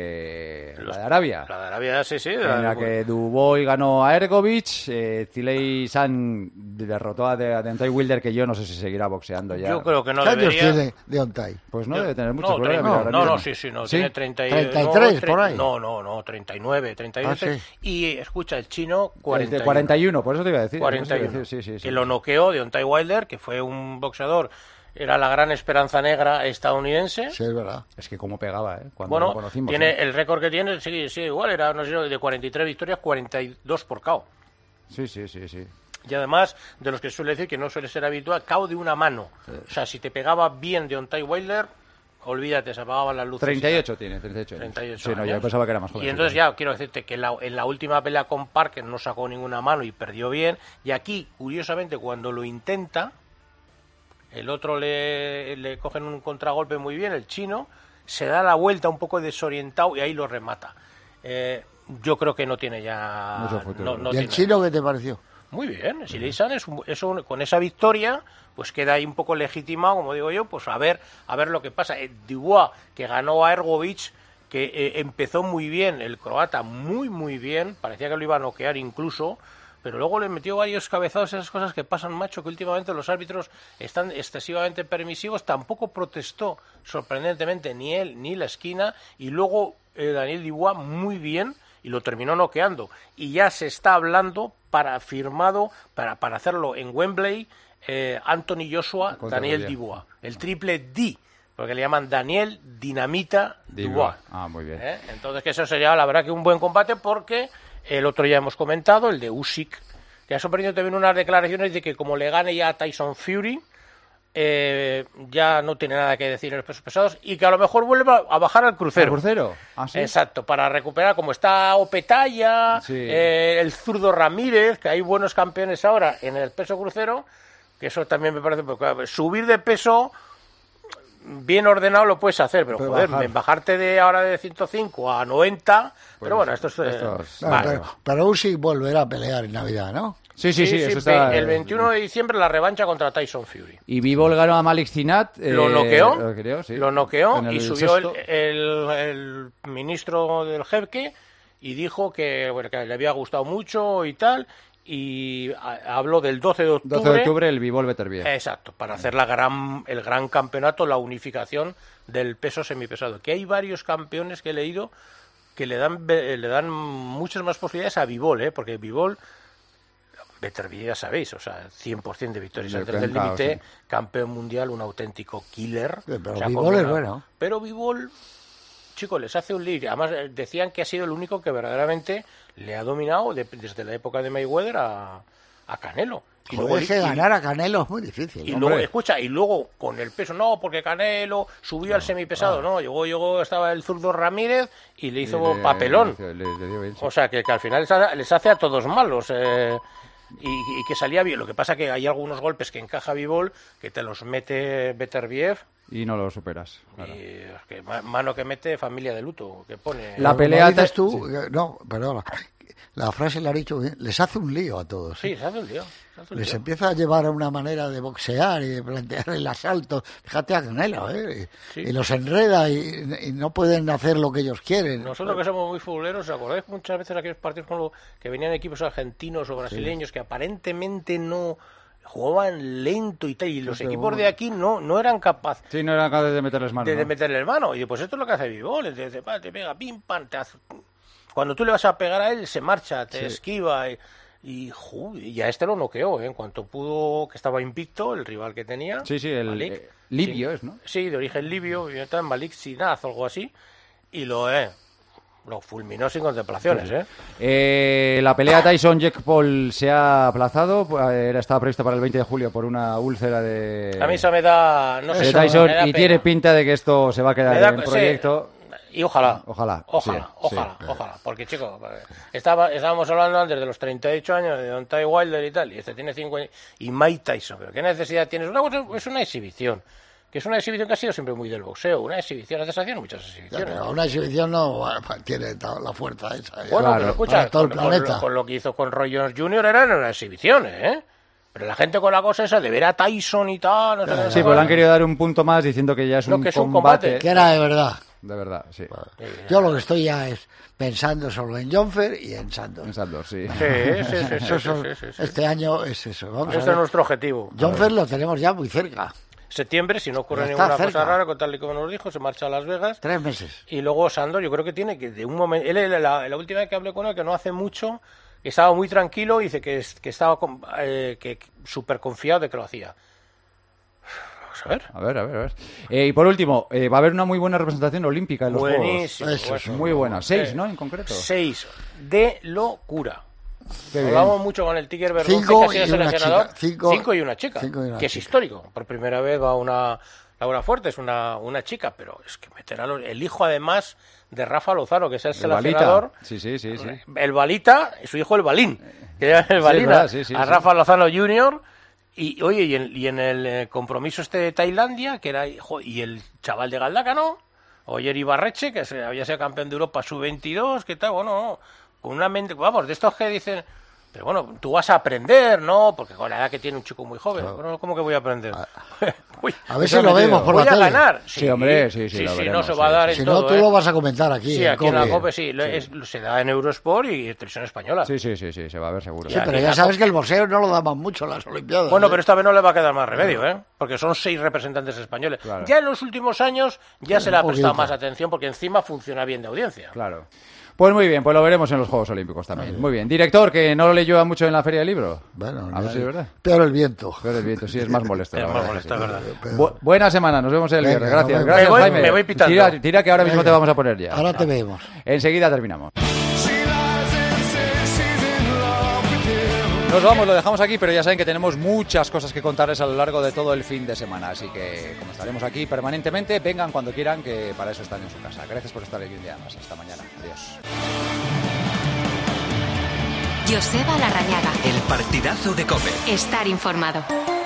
de la de Arabia. La de Arabia, sí, sí. En la- la que Dubois ganó a Ergovic, eh, Tiley San derrotó a De- a Deontay Wilder, que yo no sé si seguirá boxeando ya. Yo creo que no ¿Qué años debería. tiene Deontay? Pues no Yo- debe tener mucho no, problema. tre- mira, no, ahora no, mismo. no, sí, sí, no, ¿Sí? tiene treinta y- treinta y no, tres, tre- por ahí. No, no, no, treinta y nueve, treinta y uno. Ah, sí. Y escucha, el chino, El cuarenta y de uno. cuarenta y uno, por eso te iba a decir. por eso te iba a cuarenta y uno. decir, sí, sí, sí. Que lo noqueó Deontay Wilder, que fue un boxeador, era la gran esperanza negra estadounidense. Sí, es verdad. Es que cómo pegaba, ¿eh? Cuando Bueno, lo conocimos. tiene ¿eh? el récord que tiene, sí, sí, igual, era no sé, de cuarenta y tres victorias, cuarenta y dos por K O. Sí, sí, sí, sí. Y además, de los que suele decir que no suele ser habitual, K O de una mano. O sea, si te pegaba bien Deontay Wilder, olvídate, se apagaban las luces. treinta y ocho tiene, treinta y ocho. treinta y ocho Sí, no, yo años. pensaba que era más joven. Y entonces sí. ya quiero decirte que la- en la última pelea con Parker no sacó ninguna mano y perdió bien. Y aquí, curiosamente, cuando lo intenta, el otro le, le cogen un contragolpe muy bien, el chino, se da la vuelta un poco desorientado y ahí lo remata. Eh, yo creo que no tiene ya... Mucho futuro. no- no ¿Y el tiene- chino qué te pareció? Muy bien, Silei San es, un- es un- con esa victoria, pues queda ahí un poco legitimado, como digo yo, pues a ver, a ver lo que pasa. Eh, Dubois, que ganó a Ergovic, que eh, empezó muy bien, el croata muy muy bien, parecía que lo iba a noquear incluso, pero luego le metió varios cabezazos, esas cosas que pasan, macho, que últimamente los árbitros están excesivamente permisivos. Tampoco protestó, sorprendentemente, ni él ni la esquina, y luego eh, Daniel Dubois muy bien, y lo terminó noqueando. Y ya se está hablando para firmado, para, para hacerlo en Wembley, eh, Anthony Joshua, Contra Daniel Dubois. Dubois. El triple D, porque le llaman Daniel Dinamita Dubois. Dubois. Ah, muy bien. ¿Eh? Entonces, que eso sería, la verdad, que un buen combate, porque el otro ya hemos comentado, el de Usyk, que ha sorprendido también unas declaraciones de que como le gane ya a Tyson Fury, eh, ya no tiene nada que decir en los pesos pesados y que a lo mejor vuelve a, a bajar al crucero. ¿Al crucero? Ah, sí. Exacto, para recuperar, como está Opetaya, Sí. eh, el zurdo Ramírez, que hay buenos campeones ahora en el peso crucero, que eso también me parece, porque claro, subir de peso bien ordenado lo puedes hacer, pero Puede joder, bajar. bajarte de ahora de ciento cinco a noventa, pero bueno, esto es... eh, esto es- No, vale. pero, pero Usyk volverá a pelear en Navidad, ¿no? Sí, sí, sí, Sí, eso sí, está... el veintiuno de diciembre la revancha contra Tyson Fury. Y Bivol ganó a Malik Zinat. eh, Lo noqueó, lo noqueó, sí. lo noqueó En el y subió el, sexto. el- el ministro del Jebke y dijo que, bueno, que le había gustado mucho y tal, y a- habló del doce de octubre. doce de octubre el Bivol Beterbiev. Exacto, para hacer la gran, el gran campeonato, la unificación del peso semipesado. Que hay varios campeones que he leído que le dan ve- le dan muchas más posibilidades a Bivol, ¿eh? Porque Bivol, Beterbiev ya sabéis, o sea, cien por ciento de victorias Le antes del encanta, límite, sí. campeón mundial, un auténtico killer. Sí, pero O sea, Bivol con es una- bueno. Pero Bivol, chicos, les hace un lío. Además, eh, decían que ha sido el único que verdaderamente le ha dominado de- desde la época de Mayweather a, a Canelo. Y Joder, luego- es que y- ganar a Canelo es muy difícil. y hombre. luego, escucha, y luego con el peso, no, porque Canelo subió al semipesado, no, llegó, llegó, estaba el zurdo Ramírez y le hizo Le- papelón. le- le- le dio bien, sí. O sea, que, que al final les, ha- les hace a todos malos. eh, y, y que salía bien. Lo que pasa que hay algunos golpes que encaja Bivol, que te los mete Beterbiev, Y no lo superas. claro. y es que ma- mano que mete, familia de luto, que pone... La Como pelea dices te- tú, sí. eh, no, perdona. La frase la ha dicho bien. Les hace un lío a todos. Sí, se hace un lío. se hace un Les lío. empieza a llevar a una manera de boxear y de plantear el asalto. Fíjate a Canelo, ¿eh? Y, Sí. y los enreda y, y no pueden hacer lo que ellos quieren. Nosotros que somos muy futboleros, ¿os acordáis muchas veces aquellos partidos con lo, que venían equipos argentinos o brasileños que aparentemente no jugaban lento y tal, y los pero equipos bueno. de aquí no, no eran capaces Sí, no era capaz de meterles mano. de, de ¿no? meterle el mano? Y pues esto es lo que hace Bivol, te, te, te pega, pim, pam, te hace... Cuando tú le vas a pegar a él, se marcha, te Sí. esquiva, y, Y, ju, y a este lo noqueó, ¿eh? En cuanto pudo, que estaba invicto, el rival que tenía. Sí, sí, el Malik, eh, libio sí, es, ¿no? Sí, de origen libio, y está en Malik Sinaz o algo así. Y lo, eh, lo fulminó sin contemplaciones, ¿eh? Eh, la pelea Tyson-Jake Paul se ha aplazado, era, estaba prevista para el veinte de julio por una úlcera de... A mí eso me da... No sé, de Tyson, me da y pena. tiene pinta de que esto se va a quedar da- en proyecto. sí, y ojalá. Ojalá. Ojalá, sí, ojalá, sí. ojalá. Porque, chicos, estaba, estábamos hablando antes de los treinta y ocho años de Deontay Wilder y tal, y este tiene cincuenta... Y Mike Tyson, ¿pero qué necesidad tienes? Una cosa, es una exhibición. Que es una exhibición que ha sido siempre muy del boxeo. Una exhibición, antes hacían muchas exhibiciones. Pero una exhibición no tiene la fuerza esa. ¿eh? Bueno, Claro. pero escucha, Para todo el con, con planeta. lo, con lo que hizo con Roy Jones junior eran unas exhibiciones, ¿eh? Pero la gente con la cosa esa de ver a Tyson y tal... No sé qué, no sé Sí, pues le cuál. han querido dar un punto más diciendo que ya es No, un que es un combate. combate. Que era de verdad. De verdad, sí. Yo lo que estoy ya es pensando solo en Jonfer y en Santos. En Santos, sí. Sí, sí, sí, sí, Eso sí, son- sí, sí, sí. Este año es eso. Vamos Ese a es ver. nuestro objetivo. Jonfer lo tenemos ya muy cerca. Septiembre, si no ocurre Ya está ninguna cerca. cosa rara, con tal y como nos dijo, se marcha a Las Vegas. Tres meses. Y luego Sandor, yo creo que tiene que de un momento... Él, él, la, la última vez que hablé con él, que no hace mucho, estaba muy tranquilo y dice que, es- que estaba con- eh, que súper confiado de que lo hacía. Vamos a ver. A ver, a ver, a ver. Eh, y por último, eh, va a haber una muy buena representación olímpica en los Buenísimo. Juegos. Eso. Muy buena. Seis, Eh, ¿no? En concreto. Seis. De locura. Qué bien. Hablamos mucho con el Tiger Bergonce, Cinco que ha sido y una seleccionador. chica. Cinco- y una chica. cinco y una que es chica. histórico. Por primera vez va una... Laura Fuerte es una, una chica, pero es que meter a los- el hijo además de Rafa Lozano, que es el El Balita. seleccionador. Sí, sí, sí, sí. El Balita, su hijo el Balín, que era el Sí, Balina, verdad, sí, sí, a sí. Rafa Lozano junior Y oye, y en, y en el eh, compromiso este de Tailandia, que era, jo, y el chaval de Galdácano, Oyer Ibarreche, que se, había sido campeón de Europa sub veintidós, que tal, bueno, con una mente, vamos, de estos que dicen, pero bueno, tú vas a aprender, ¿no? Porque con la edad que tiene un chico muy joven, bueno, ¿cómo que voy a aprender? Uy, A ver eso si lo me vemos digo, por voy la a tele. ganar. Sí, hombre, sí, sí, lo sí, veremos, no se va a sí, dar Si en no, todo, tú ¿eh? lo vas a comentar aquí. Sí, en aquí en la Cope. COPE sí, lo- es- se da en Eurosport y Televisión Española. Sí, sí, sí, sí, se va a ver seguro. Sí, pero ya sabes que el boxeo no lo daban mucho en las Olimpiadas. Bueno, ¿eh? pero esta vez no le va a quedar más remedio, ¿eh? Porque son seis representantes españoles. Claro. Ya en los últimos años ya se le ha Un prestado poquito. más atención porque encima funciona bien de audiencia. Claro. Pues muy bien, pues lo veremos en los Juegos Olímpicos también. Muy bien. Director, que no lo leyó mucho en la Feria del Libro. Bueno, a ver ya- si es verdad. Peor el viento. Peor el viento, sí, es más molesto. Es la más verdad, molesto, sí. es verdad. Bu- buena semana, nos vemos el Venga, viernes. Gracias, nos vemos. gracias, Me voy- Jaime. me voy pitando. Tira, tira que ahora mismo Venga. te vamos a poner ya. Ahora te vemos. Enseguida terminamos. Nos vamos, lo dejamos aquí, pero ya saben que tenemos muchas cosas que contarles a lo largo de todo el fin de semana. Así que, como estaremos aquí permanentemente, vengan cuando quieran, que para eso están en su casa. Gracias por estar aquí un día más. Hasta mañana. Adiós. Joseba Larrañaga. El partidazo de COPE. Estar informado.